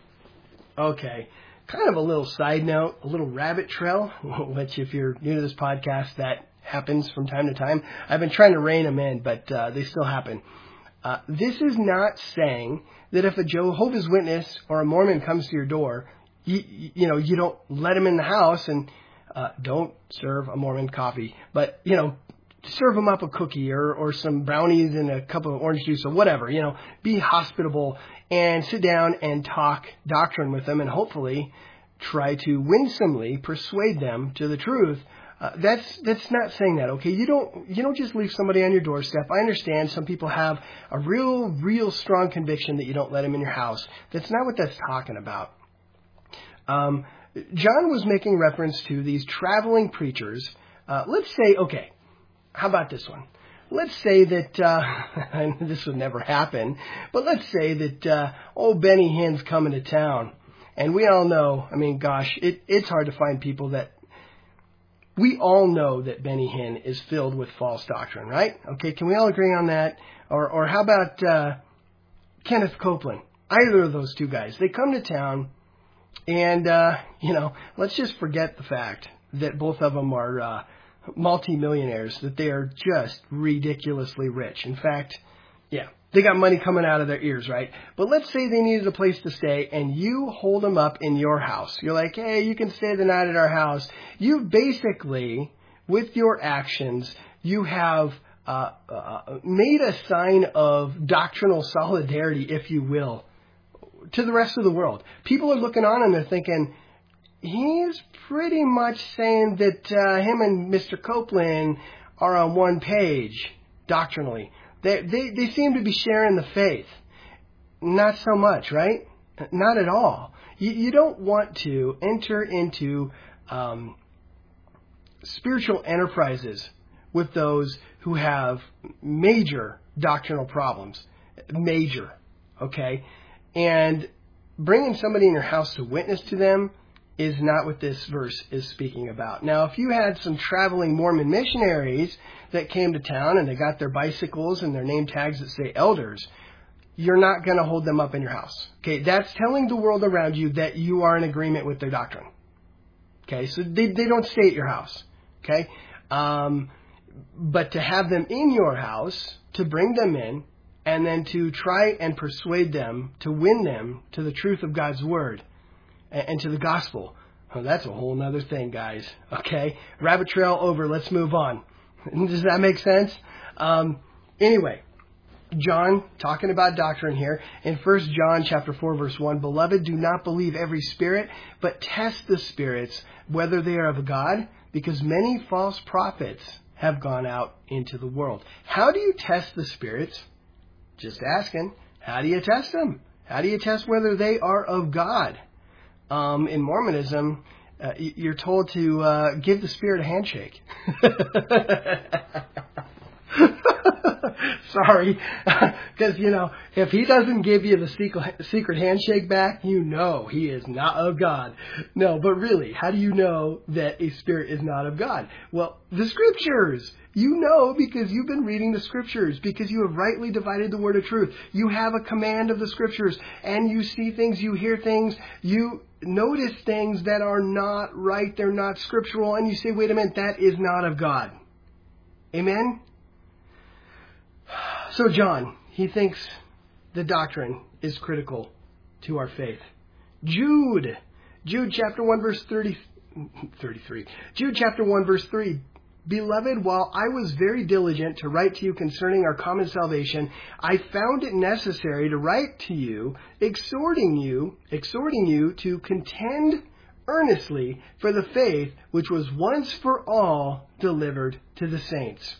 Okay. Kind of a little side note, a little rabbit trail, which if you're new to this podcast, that happens from time to time. I've been trying to rein them in, but uh, they still happen. Uh, this is not saying that if a Jehovah's Witness or a Mormon comes to your door, you, you know, you don't let him in the house and uh, don't serve a Mormon coffee, but, you know, serve them up a cookie or, or some brownies and a cup of orange juice or whatever, you know, be hospitable and sit down and talk doctrine with them and hopefully try to winsomely persuade them to the truth. Uh, that's, that's not saying that, okay? You don't, you don't just leave somebody on your doorstep. I understand some people have a real, real strong conviction that you don't let them in your house. That's not what that's talking about. Um, John was making reference to these traveling preachers. Uh, let's say, okay, how about this one? Let's say that, uh, and this would never happen, but let's say that, uh, old Benny Hinn's coming to town. And we all know, I mean, gosh, it, it's hard to find people that, we all know that Benny Hinn is filled with false doctrine, right? Okay, can we all agree on that? Or, or how about, uh, Kenneth Copeland? Either of those two guys. They come to town and, uh, you know, let's just forget the fact that both of them are, uh, multi-millionaires, that they are just ridiculously rich. In fact, yeah, they got money coming out of their ears, right? But let's say they needed a place to stay and you hold them up in your house. You're like, hey, you can stay the night at our house. You basically, with your actions, you have uh, uh, made a sign of doctrinal solidarity, if you will, to the rest of the world. People are looking on and they're thinking, he's pretty much saying that uh, him and Mister Copeland are on one page doctrinally. They, they they seem to be sharing the faith. Not so much, right? Not at all. You, you don't want to enter into um, spiritual enterprises with those who have major doctrinal problems. Major, okay? And bringing somebody in your house to witness to them is not what this verse is speaking about. Now, if you had some traveling Mormon missionaries that came to town and they got their bicycles and their name tags that say elders, you're not going to hold them up in your house. Okay, that's telling the world around you that you are in agreement with their doctrine. Okay, so they, they don't stay at your house. Okay, um, but to have them in your house, to bring them in, and then to try and persuade them, to win them to the truth of God's Word, and to the gospel. Oh, that's a whole other thing, guys. Okay? Rabbit trail over. Let's move on. Does that make sense? Um, anyway, John, talking about doctrine here, in First John chapter four, verse one, Beloved, do not believe every spirit, but test the spirits, whether they are of God, because many false prophets have gone out into the world. How do you test the spirits? Just asking. How do you test them? How do you test whether they are of God? Um, in Mormonism, uh, you're told to uh, give the spirit a handshake. Sorry, because, you know, if he doesn't give you the secret, secret handshake back, you know he is not of God. No, but really, how do you know that a spirit is not of God? Well, the Scriptures. You know because you've been reading the Scriptures, because you have rightly divided the word of truth. You have a command of the Scriptures, and you see things, you hear things, you notice things that are not right, they're not scriptural, and you say, wait a minute, that is not of God. Amen? So John, he thinks the doctrine is critical to our faith. Jude, Jude chapter one verse thirty, thirty-three. Jude chapter one verse three. Beloved, while I was very diligent to write to you concerning our common salvation, I found it necessary to write to you, exhorting you, exhorting you to contend earnestly for the faith which was once for all delivered to the saints.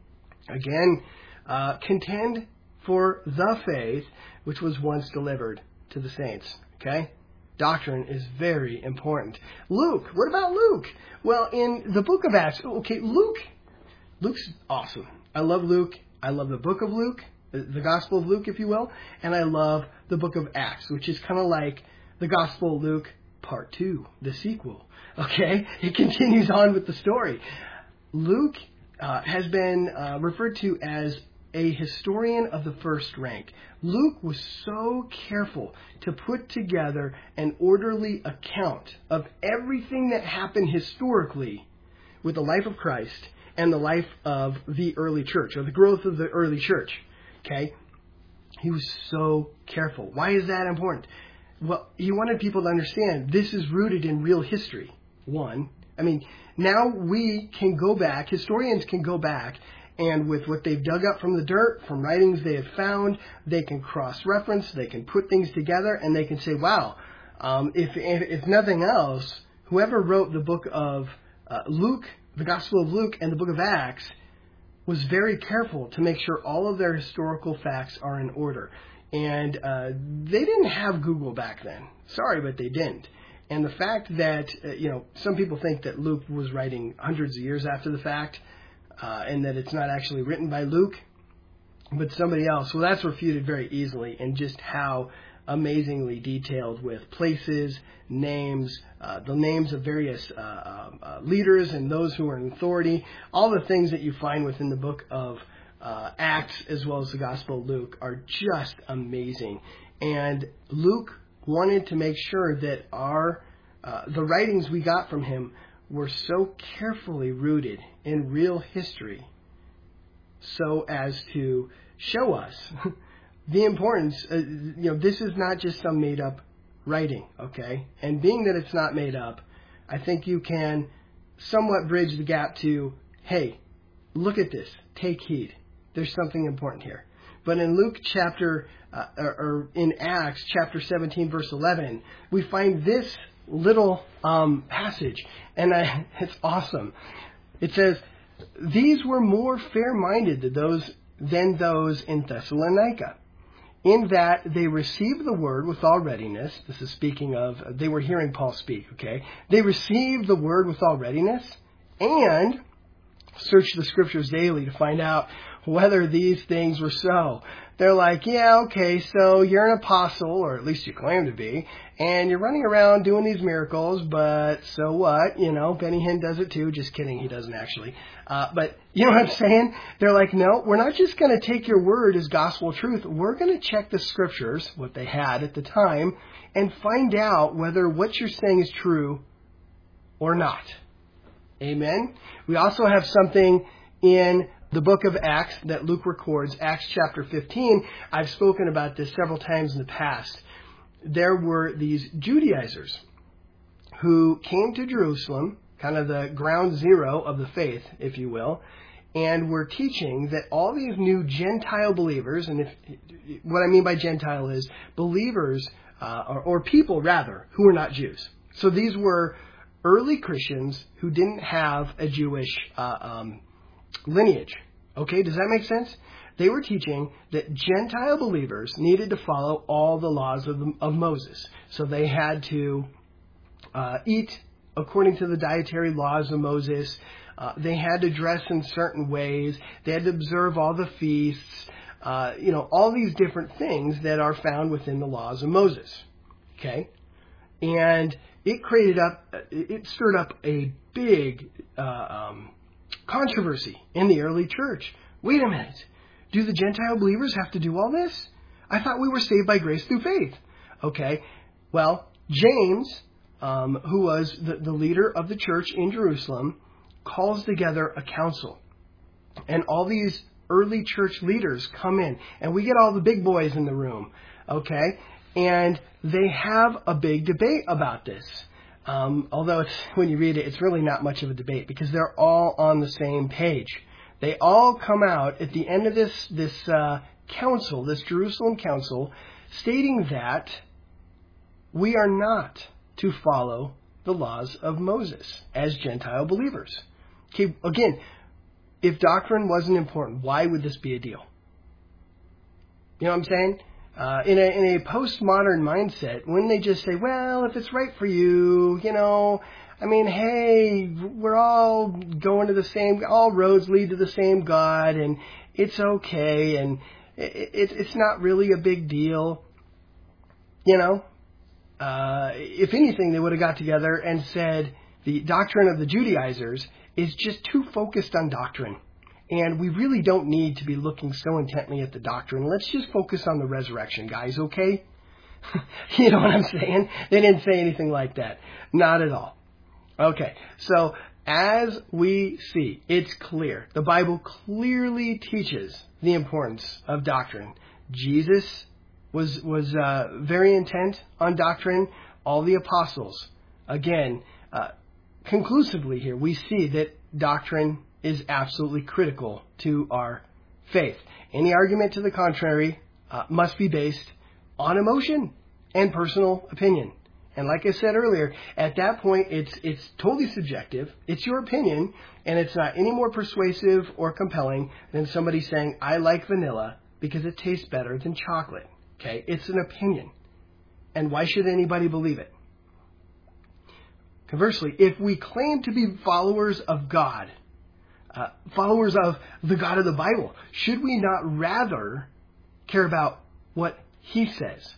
Again, Uh, contend for the faith which was once delivered to the saints. Okay? Doctrine is very important. Luke. What about Luke? Well, in the book of Acts, okay, Luke, Luke's awesome. I love Luke. I love the book of Luke, the Gospel of Luke, if you will, and I love the book of Acts, which is kind of like the Gospel of Luke part two, the sequel. Okay? It continues on with the story. Luke uh, has been uh, referred to as a historian of the first rank. Luke was so careful to put together an orderly account of everything that happened historically with the life of Christ and the life of the early church, or the growth of the early church. Okay? He was so careful. Why is that important? Well, he wanted people to understand this is rooted in real history. One, I mean, now we can go back, historians can go back, and with what they've dug up from the dirt, from writings they have found, they can cross-reference, they can put things together, and they can say, wow, um, if, if if nothing else, whoever wrote the book of uh, Luke, the Gospel of Luke, and the book of Acts was very careful to make sure all of their historical facts are in order. And uh, they didn't have Google back then. Sorry, but they didn't. And the fact that, uh, you know, some people think that Luke was writing hundreds of years after the fact, Uh, and that it's not actually written by Luke, but somebody else. Well, that's refuted very easily in just how amazingly detailed with places, names, uh, the names of various uh, uh, leaders and those who are in authority. All the things that you find within the book of uh, Acts as well as the Gospel of Luke are just amazing. And Luke wanted to make sure that our uh, the writings we got from him were so carefully rooted in real history so as to show us the importance. Uh, you know, this is not just some made-up writing, okay? And being that it's not made up, I think you can somewhat bridge the gap to, hey, look at this, take heed. There's something important here. But in Luke chapter, uh, or, or in Acts chapter seventeen, verse eleven, we find this little um, passage, and I, it's awesome. It says, these were more fair-minded than those, than those in Thessalonica, in that they received the word with all readiness. This is speaking of, they were hearing Paul speak, okay? They received the word with all readiness and searched the Scriptures daily to find out whether these things were so. They're like, yeah, okay, so you're an apostle, or at least you claim to be, and you're running around doing these miracles, but so what? You know, Benny Hinn does it too. Just kidding, he doesn't actually. Uh, but you know what I'm saying? They're like, no, we're not just going to take your word as gospel truth. We're going to check the Scriptures, what they had at the time, and find out whether what you're saying is true or not. Amen? We also have something in the book of Acts that Luke records, Acts chapter fifteen. I've spoken about this several times in the past. There were these Judaizers who came to Jerusalem, kind of the ground zero of the faith, if you will, and were teaching that all these new Gentile believers, and if what I mean by Gentile is believers, uh, or, or people rather, who were not Jews. So these were early Christians who didn't have a Jewish uh, um, lineage. Okay, does that make sense? They were teaching that Gentile believers needed to follow all the laws of, the, of Moses. So they had to uh, eat according to the dietary laws of Moses. Uh, they had to dress in certain ways. They had to observe all the feasts. Uh, you know, all these different things that are found within the laws of Moses. Okay? And it created up, it stirred up a big uh, um, controversy in the early church. Wait a minute. Do the Gentile believers have to do all this? I thought we were saved by grace through faith. Okay. Well, James, um, who was the, the leader of the church in Jerusalem, calls together a council. And all these early church leaders come in. And we get all the big boys in the room. Okay. And they have a big debate about this. Um, although it's, when you read it, it's really not much of a debate because they're all on the same page. They all come out at the end of this this uh, council, this Jerusalem council, stating that we are not to follow the laws of Moses as Gentile believers. Okay, again, if doctrine wasn't important, why would this be a deal? You know what I'm saying? Uh, in a in a postmodern mindset, wouldn't they just say, well, if it's right for you, you know, I mean, hey, we're all going to the same, all roads lead to the same God, and it's okay, and it, it, it's not really a big deal. You know, uh, if anything, they would have got together and said the doctrine of the Judaizers is just too focused on doctrine. And we really don't need to be looking so intently at the doctrine. Let's just focus on the resurrection, guys, okay? You know what I'm saying? They didn't say anything like that. Not at all. Okay, so as we see, it's clear. The Bible clearly teaches the importance of doctrine. Jesus was was uh, very intent on doctrine. All the apostles, again, uh, conclusively here, we see that doctrine is absolutely critical to our faith. Any argument to the contrary uh, must be based on emotion and personal opinion. And like I said earlier, at that point, it's it's totally subjective. It's your opinion, and it's not any more persuasive or compelling than somebody saying, I like vanilla because it tastes better than chocolate. Okay? It's an opinion. And why should anybody believe it? Conversely, if we claim to be followers of God, uh, followers of the God of the Bible, should we not rather care about what He says?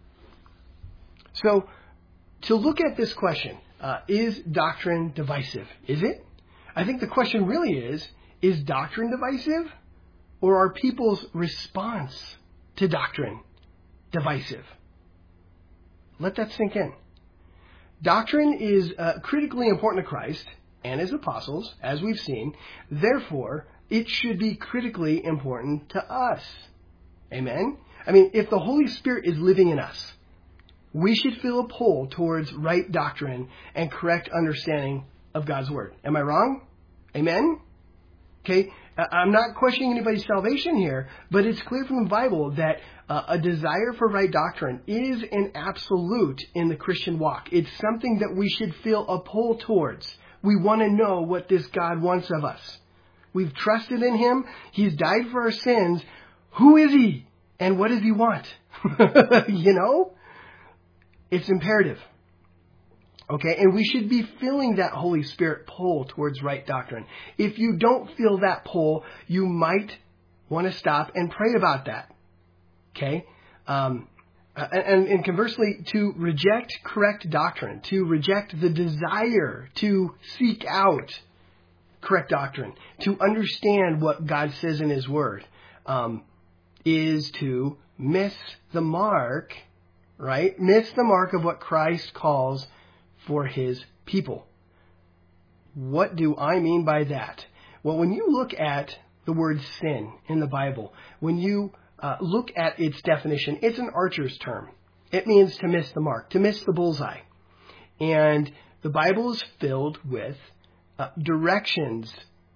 So, to look at this question, uh, is doctrine divisive? Is it? I think the question really is, is doctrine divisive? Or are people's response to doctrine divisive? Let that sink in. Doctrine is uh, critically important to Christ and His apostles, as we've seen. Therefore, it should be critically important to us. Amen? I mean, if the Holy Spirit is living in us, we should feel a pull towards right doctrine and correct understanding of God's Word. Am I wrong? Amen? Okay, I'm not questioning anybody's salvation here, but it's clear from the Bible that uh, a desire for right doctrine is an absolute in the Christian walk. It's something that we should feel a pull towards. We want to know what this God wants of us. We've trusted in Him. He's died for our sins. Who is He? And what does He want? You know? It's imperative. Okay, and we should be feeling that Holy Spirit pull towards right doctrine. If you don't feel that pull, you might want to stop and pray about that. Okay, um, and, and conversely, to reject correct doctrine, to reject the desire to seek out correct doctrine, to understand what God says in His Word, um, is to miss the mark, right? Miss the mark of what Christ calls for His people. What do I mean by that? Well, when you look at the word sin in the Bible, when you uh, look at its definition, it's an archer's term. It means to miss the mark, to miss the bullseye. And the Bible is filled with uh, directions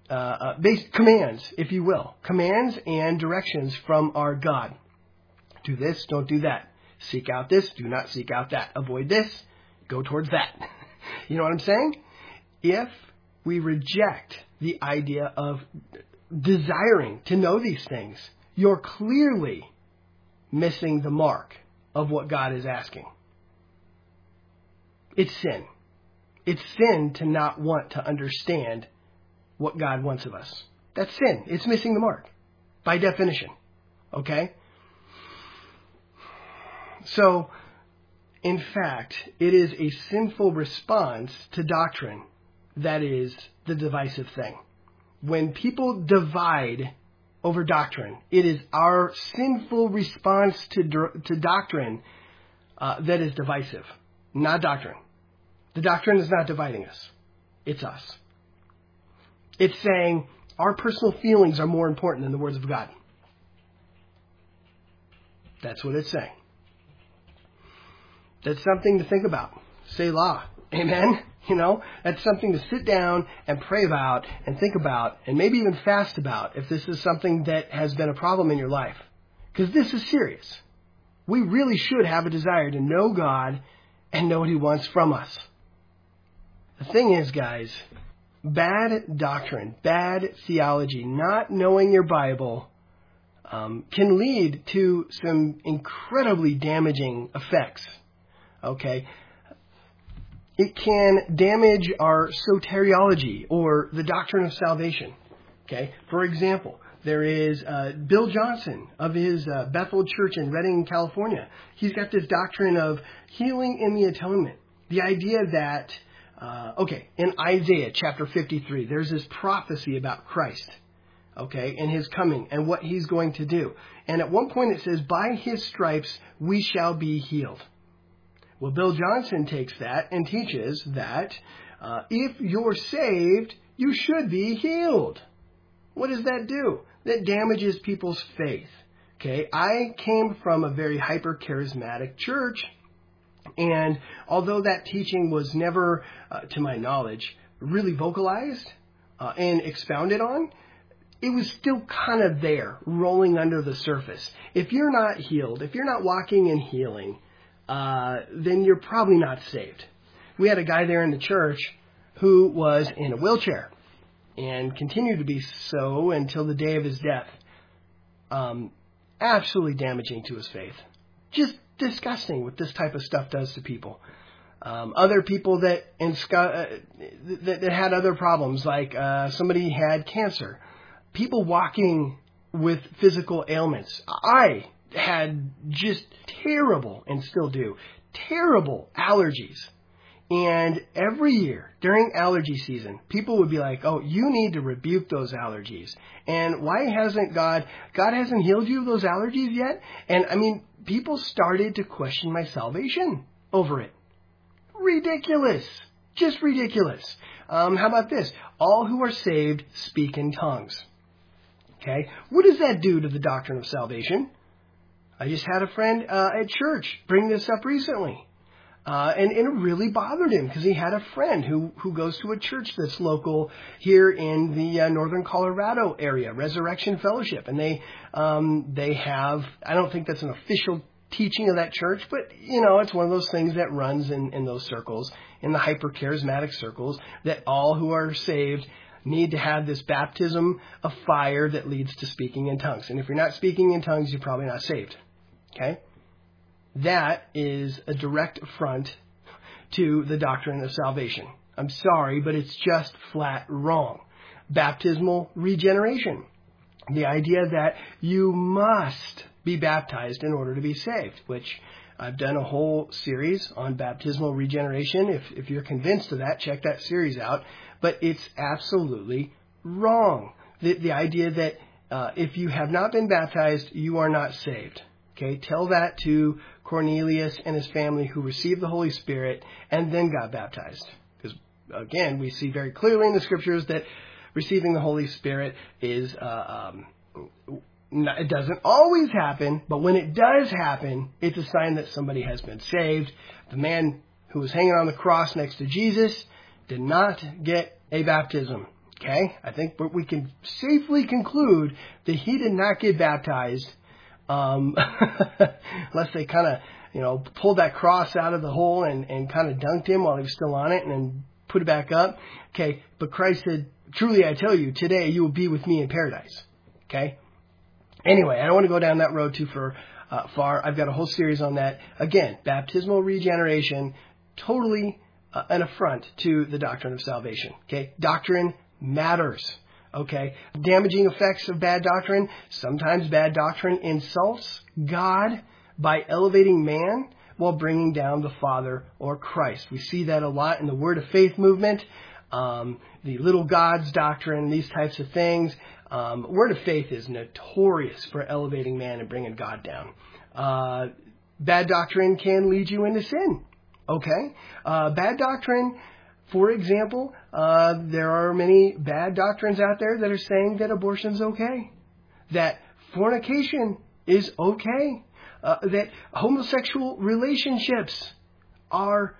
uh, uh, based commands, if you will, commands and directions from our God. Do this, don't do that. Seek out this, do not seek out that. Avoid this, go towards that. You know what I'm saying? If we reject the idea of desiring to know these things, you're clearly missing the mark of what God is asking. It's sin. It's sin to not want to understand what God wants of us. That's sin. It's missing the mark, by definition. Okay? So, in fact, it is a sinful response to doctrine that is the divisive thing. When people divide over doctrine, it is our sinful response to, to doctrine uh, that is divisive, not doctrine. The doctrine is not dividing us. It's us. It's saying our personal feelings are more important than the words of God. That's what it's saying. That's something to think about. Selah. Amen? You know, that's something to sit down and pray about and think about and maybe even fast about if this is something that has been a problem in your life. Because this is serious. We really should have a desire to know God and know what He wants from us. The thing is, guys, bad doctrine, bad theology, not knowing your Bible um, can lead to some incredibly damaging effects. Okay? It can damage our soteriology or the doctrine of salvation. Okay? For example, there is uh, Bill Johnson of his uh, Bethel Church in Redding, California. He's got this doctrine of healing in the atonement. The idea that, uh, okay, in Isaiah chapter fifty-three, there's this prophecy about Christ, okay, and His coming and what He's going to do. And at one point it says, by His stripes we shall be healed. Well, Bill Johnson takes that and teaches that uh, if you're saved, you should be healed. What does that do? That damages people's faith. Okay, I came from a very hyper-charismatic church, and although that teaching was never, uh, to my knowledge, really vocalized uh, and expounded on, it was still kind of there, rolling under the surface. If you're not healed, if you're not walking in healing, Uh, then you're probably not saved. We had a guy there in the church who was in a wheelchair and continued to be so until the day of his death. Um, absolutely damaging to his faith. Just disgusting what this type of stuff does to people. Um, other people that, in, uh, that that had other problems, like uh, somebody had cancer. People walking with physical ailments. I had just terrible, and still do, terrible allergies. And every year during allergy season, people would be like, oh, you need to rebuke those allergies. And why hasn't God, God hasn't healed you of those allergies yet? And I mean, people started to question my salvation over it. Ridiculous. Just ridiculous. Um, how about this? All who are saved speak in tongues. Okay. What does that do to the doctrine of salvation? I just had a friend uh, at church bring this up recently. Uh, and, and it really bothered him because he had a friend who, who goes to a church that's local here in the uh, northern Colorado area, Resurrection Fellowship. And they um, they have, I don't think that's an official teaching of that church, but, you know, it's one of those things that runs in, in those circles, in the hyper-charismatic circles, that all who are saved need to have this baptism of fire that leads to speaking in tongues. And if you're not speaking in tongues, you're probably not saved. Okay? That is a direct affront to the doctrine of salvation. I'm sorry, but it's just flat wrong. Baptismal regeneration. The idea that you must be baptized in order to be saved, which I've done a whole series on baptismal regeneration. If, if you're convinced of that, check that series out. But it's absolutely wrong. The, the idea that uh, if you have not been baptized, you are not saved. Okay, tell that to Cornelius and his family who received the Holy Spirit and then got baptized. Because, again, we see very clearly in the Scriptures that receiving the Holy Spirit is, uh, um, not, it doesn't always happen, but when it does happen, it's a sign that somebody has been saved. The man who was hanging on the cross next to Jesus did not get a baptism. Okay? I think we can safely conclude that he did not get baptized um, unless they kind of, you know, pulled that cross out of the hole and, and kind of dunked him while he was still on it and then put it back up. Okay? But Christ said, truly I tell you, today you will be with me in paradise. Okay? Anyway, I don't want to go down that road too far. Uh, far. I've got a whole series on that. Again, baptismal regeneration, totally uh, an affront to the doctrine of salvation. Okay? Doctrine matters. Okay? Damaging effects of bad doctrine. Sometimes bad doctrine insults God by elevating man while bringing down the Father or Christ. We see that a lot in the Word of Faith movement, um, the little gods doctrine, these types of things. Um, Word of Faith is notorious for elevating man and bringing God down. Uh, bad doctrine can lead you into sin. Okay? Uh, bad doctrine, for example, uh, there are many bad doctrines out there that are saying that abortion's okay, that fornication is okay, uh, that homosexual relationships are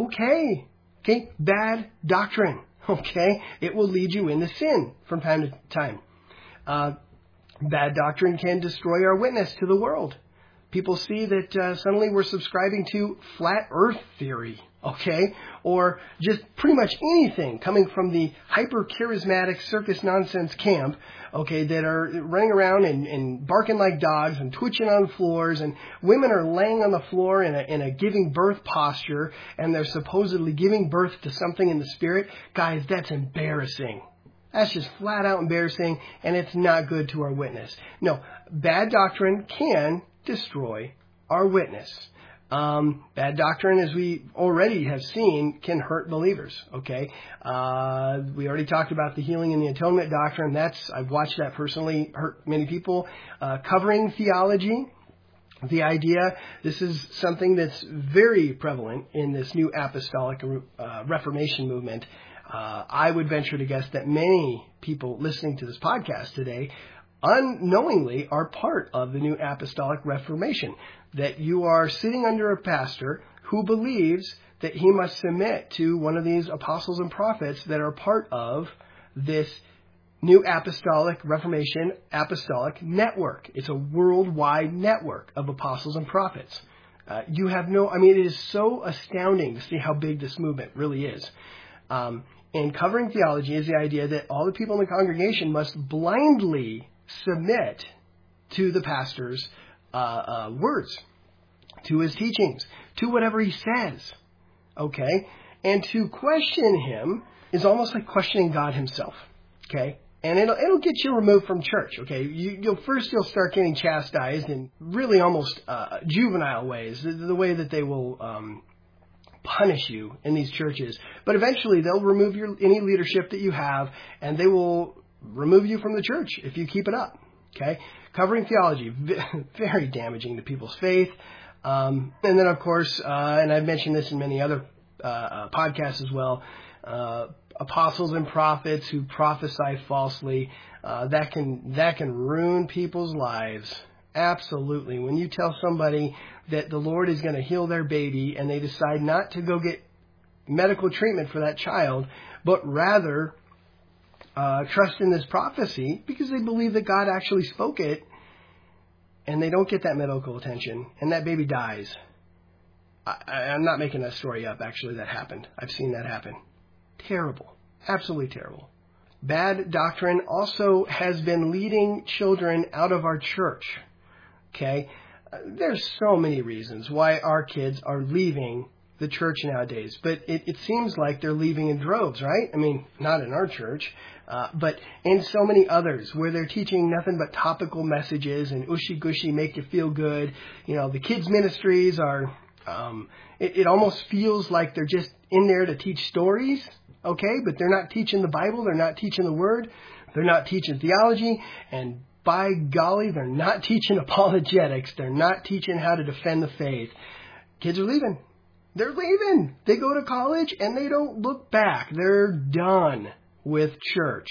okay. Okay? Bad doctrine. Okay? It will lead you into sin from time to time. Uh, bad doctrine can destroy our witness to the world. People see that uh, suddenly we're subscribing to flat earth theory, okay? Or just pretty much anything coming from the hyper-charismatic circus nonsense camp, okay, that are running around and, and barking like dogs and twitching on floors, and women are laying on the floor in a, in a giving birth posture, and they're supposedly giving birth to something in the spirit. Guys, that's embarrassing. That's just flat out embarrassing, and it's not good to our witness. No, bad doctrine can destroy our witness. Um, bad doctrine, as we already have seen, can hurt believers. Okay, uh, we already talked about the healing and the atonement doctrine. That's I've watched that personally hurt many people. Uh, covering theology. The idea, this is something that's very prevalent in this new apostolic uh, Reformation movement. Uh, I would venture to guess that many people listening to this podcast today unknowingly are part of the new apostolic Reformation. That you are sitting under a pastor who believes that he must submit to one of these apostles and prophets that are part of this new apostolic Reformation apostolic network. It's a worldwide network of apostles and prophets. Uh, you have no, I mean, it is so astounding to see how big this movement really is. Um, and covering theology is the idea that all the people in the congregation must blindly submit to the pastor's uh, uh, words, to his teachings, to whatever he says. Okay? And to question him is almost like questioning God himself. Okay? And it'll, it'll get you removed from church, okay? You, you'll first you'll start getting chastised in really almost uh, juvenile ways, the, the way that they will um, punish you in these churches. But eventually they'll remove your any leadership that you have, and they will remove you from the church if you keep it up, okay? Covering theology, very damaging to people's faith. Um, and then, of course, uh, and I've mentioned this in many other uh, uh, podcasts as well, uh, apostles and prophets who prophesy falsely, uh, that can that can ruin people's lives. Absolutely. When you tell somebody that the Lord is going to heal their baby and they decide not to go get medical treatment for that child, but rather uh, trust in this prophecy because they believe that God actually spoke it, and they don't get that medical attention, and that baby dies. I, I'm not making that story up. Actually, that happened. I've seen that happen. Terrible. Absolutely terrible. Bad doctrine also has been leading children out of our church. Okay? Uh, there's so many reasons why our kids are leaving the church nowadays, but it, it seems like they're leaving in droves, right? I mean, not in our church, uh, but in so many others where they're teaching nothing but topical messages and ushy-gushy, make you feel good. You know, the kids' ministries are, um, it, it almost feels like they're just in there to teach stories. Okay, but they're not teaching the Bible. They're not teaching the Word. They're not teaching theology. And by golly, they're not teaching apologetics. They're not teaching how to defend the faith. Kids are leaving. They're leaving. They go to college and they don't look back. They're done with church.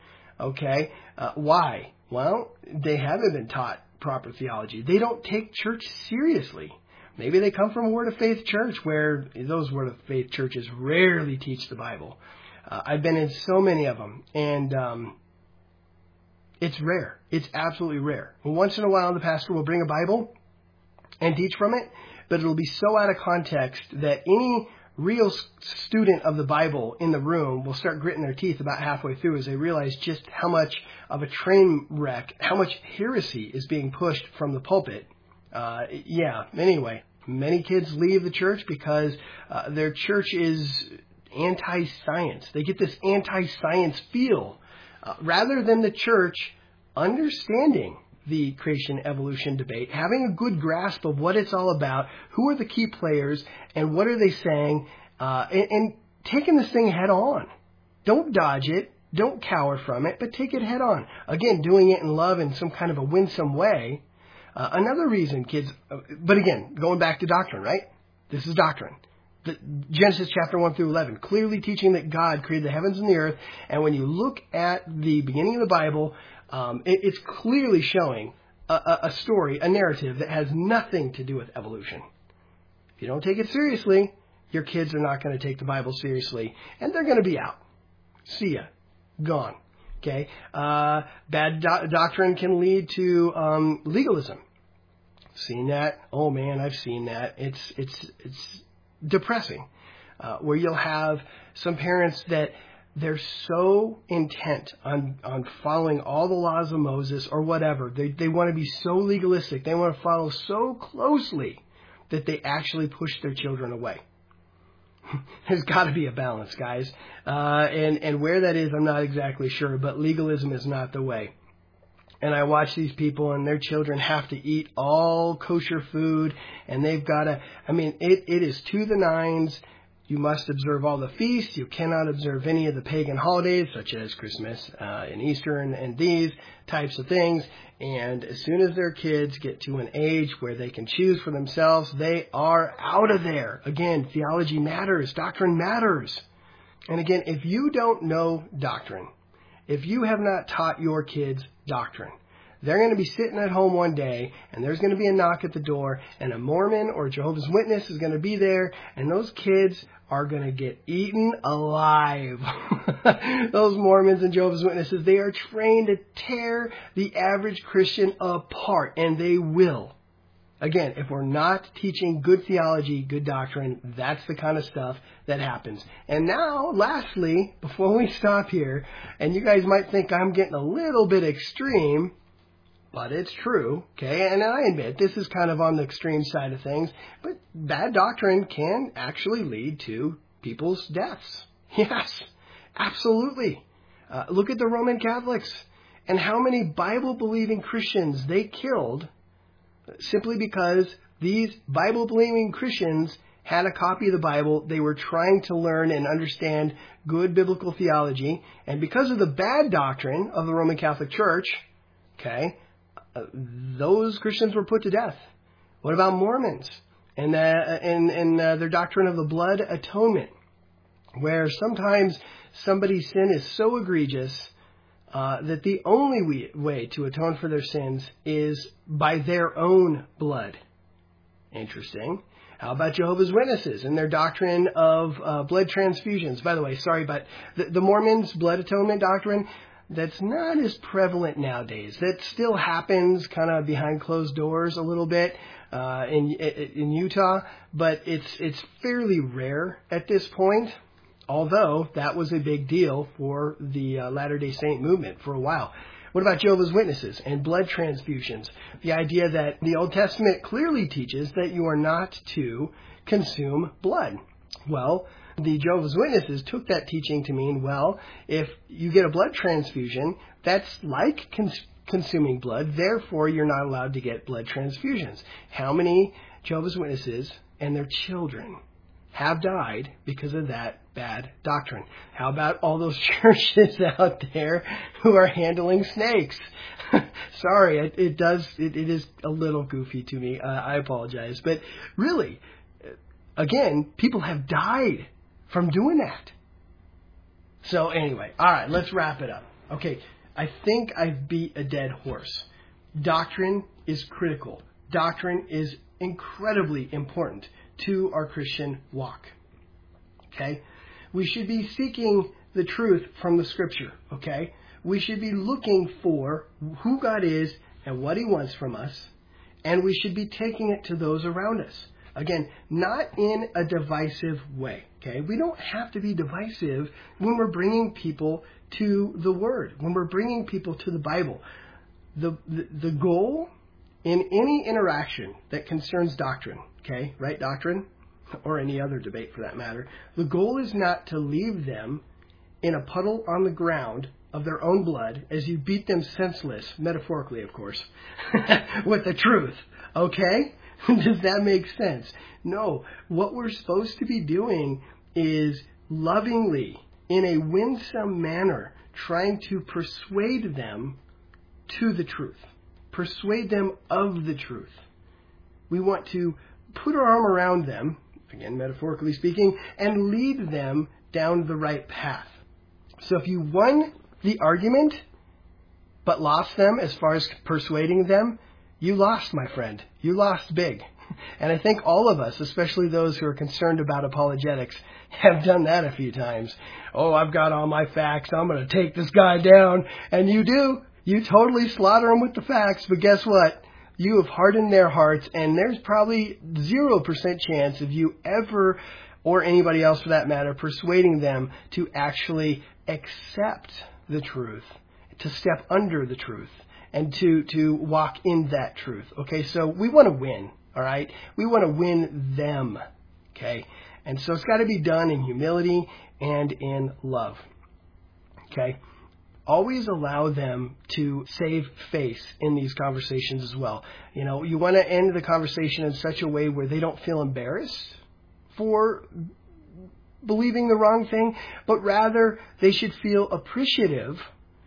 Okay, uh, why? Well, they haven't been taught proper theology. They don't take church seriously. Maybe they come from a Word of Faith church where those Word of Faith churches rarely teach the Bible. Uh, I've been in so many of them, and um, it's rare. It's absolutely rare. Once in a while, the pastor will bring a Bible and teach from it, but it'll be so out of context that any real student of the Bible in the room will start gritting their teeth about halfway through as they realize just how much of a train wreck, how much heresy is being pushed from the pulpit. Uh, yeah, anyway, many kids leave the church because uh, their church is anti-science. They get this anti-science feel uh, rather than the church understanding the creation evolution debate, having a good grasp of what it's all about, who are the key players, and what are they saying, uh, and, and taking this thing head on. Don't dodge it. Don't cower from it, but take it head on. Again, doing it in love in some kind of a winsome way. Uh, another reason kids, uh, but again, going back to doctrine, right? This is doctrine. The, Genesis chapter one through eleven, clearly teaching that God created the heavens and the earth. And when you look at the beginning of the Bible, um, it, it's clearly showing a, a, a story, a narrative that has nothing to do with evolution. If you don't take it seriously, your kids are not going to take the Bible seriously, and they're going to be out. See ya. Gone. Okay? Uh, bad do- doctrine can lead to um, legalism. Seen that? Oh man, I've seen that. It's it's it's depressing. Uh, where you'll have some parents that they're so intent on on following all the laws of Moses or whatever. They they want to be so legalistic. They want to follow so closely that they actually push their children away. There's got to be a balance, guys. Uh, and, and where that is, I'm not exactly sure, but legalism is not the way. And I watch these people and their children have to eat all kosher food, and they've got to, I mean, it, it is to the nines. You must observe all the feasts. You cannot observe any of the pagan holidays, such as Christmas uh, and Easter and, and these types of things. And as soon as their kids get to an age where they can choose for themselves, they are out of there. Again, theology matters. Doctrine matters. And again, if you don't know doctrine, if you have not taught your kids doctrine, they're going to be sitting at home one day, and there's going to be a knock at the door, and a Mormon or Jehovah's Witness is going to be there, and those kids are going to get eaten alive. Those Mormons and Jehovah's Witnesses, they are trained to tear the average Christian apart, and they will. Again, if we're not teaching good theology, good doctrine, that's the kind of stuff that happens. And now, lastly, before we stop here, and you guys might think I'm getting a little bit extreme, but it's true, okay? And I admit this is kind of on the extreme side of things, but bad doctrine can actually lead to people's deaths. Yes, absolutely. Uh, look at the Roman Catholics and how many Bible-believing Christians they killed simply because these Bible-believing Christians had a copy of the Bible. They were trying to learn and understand good biblical theology, and because of the bad doctrine of the Roman Catholic Church, okay, Uh, those Christians were put to death. What about Mormons and, uh, and, and uh, their doctrine of the blood atonement, where sometimes somebody's sin is so egregious uh, that the only we- way to atone for their sins is by their own blood. Interesting. How about Jehovah's Witnesses and their doctrine of uh, blood transfusions? By the way, sorry, but the, the Mormons' blood atonement doctrine, that's not as prevalent nowadays. That still happens kind of behind closed doors a little bit uh, in in Utah, but it's it's fairly rare at this point, although that was a big deal for the uh, Latter-day Saint movement for a while. What about Jehovah's Witnesses and blood transfusions? The idea that the Old Testament clearly teaches that you are not to consume blood. Well, the Jehovah's Witnesses took that teaching to mean, well, if you get a blood transfusion, that's like cons- consuming blood, therefore you're not allowed to get blood transfusions. How many Jehovah's Witnesses and their children have died because of that bad doctrine? How about all those churches out there who are handling snakes? Sorry, it, it does, it, it is a little goofy to me. Uh, I apologize. But really, again, people have died from doing that. So anyway, all right, let's wrap it up. Okay, I think I've beat a dead horse. Doctrine is critical. Doctrine is incredibly important to our Christian walk. Okay? We should be seeking the truth from the Scripture, okay? We should be looking for who God is and what He wants from us, and we should be taking it to those around us. Again, not in a divisive way, okay? We don't have to be divisive when we're bringing people to the Word, when we're bringing people to the Bible. The, the, the goal in any interaction that concerns doctrine, okay, right doctrine, or any other debate for that matter, the goal is not to leave them in a puddle on the ground of their own blood as you beat them senseless, metaphorically, of course, with the truth, okay? Does that make sense? No. What we're supposed to be doing is lovingly, in a winsome manner, trying to persuade them to the truth. Persuade them of the truth. We want to put our arm around them, again, metaphorically speaking, and lead them down the right path. So if you won the argument, but lost them as far as persuading them, you lost, my friend. You lost big. And I think all of us, especially those who are concerned about apologetics, have done that a few times. Oh, I've got all my facts. I'm going to take this guy down. And you do. You totally slaughter them with the facts. But guess what? You have hardened their hearts. And there's probably zero percent chance of you ever, or anybody else for that matter, persuading them to actually accept the truth, to step under the truth, and to, to walk in that truth. Okay, so we want to win, all right? We want to win them, okay? And so it's got to be done in humility and in love, okay? Always allow them to save face in these conversations as well. You know, you want to end the conversation in such a way where they don't feel embarrassed for believing the wrong thing, but rather they should feel appreciative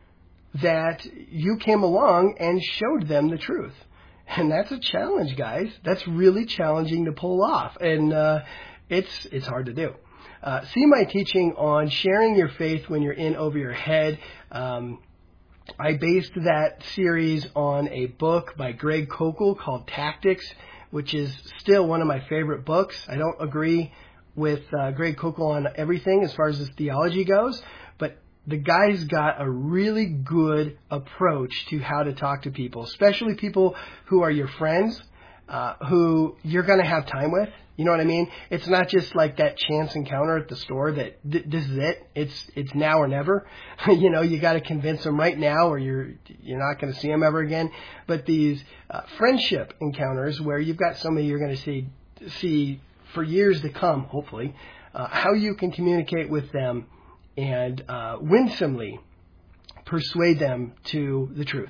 that you came along and showed them the truth. And that's a challenge, guys. That's really challenging to pull off. And uh, it's it's hard to do. Uh, see my teaching on sharing your faith when you're in over your head. Um, I based that series on a book by Greg Koukl called Tactics, which is still one of my favorite books. I don't agree with uh, Greg Koukl on everything as far as his theology goes, but the guy's got a really good approach to how to talk to people, especially people who are your friends, uh, who you're going to have time with. You know what I mean? It's not just like that chance encounter at the store that th- this is it. It's it's now or never. You know, you got to convince them right now, or you're you're not going to see them ever again. But these uh, friendship encounters where you've got somebody you're going to see see for years to come, hopefully, uh, how you can communicate with them and uh, winsomely persuade them to the truth.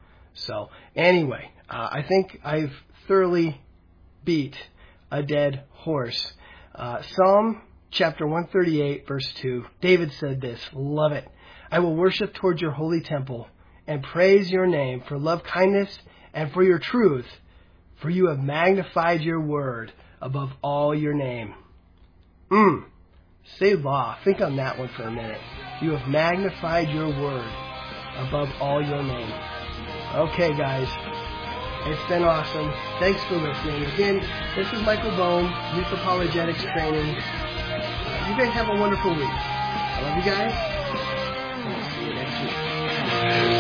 So anyway, uh, I think I've thoroughly beat a dead horse. Uh, Psalm chapter one thirty-eight, verse two, David said this, love it. I will worship toward your holy temple and praise your name for love kindness and for your truth, for you have magnified your word above all your name. Mm. Selah. Think on that one for a minute. You have magnified your word above all your name. Okay, guys. It's been awesome. Thanks for listening. Again, this is Michael Bohm, Youth Apologetics Training. Uh, you guys have a wonderful week. I love you guys. See you next week.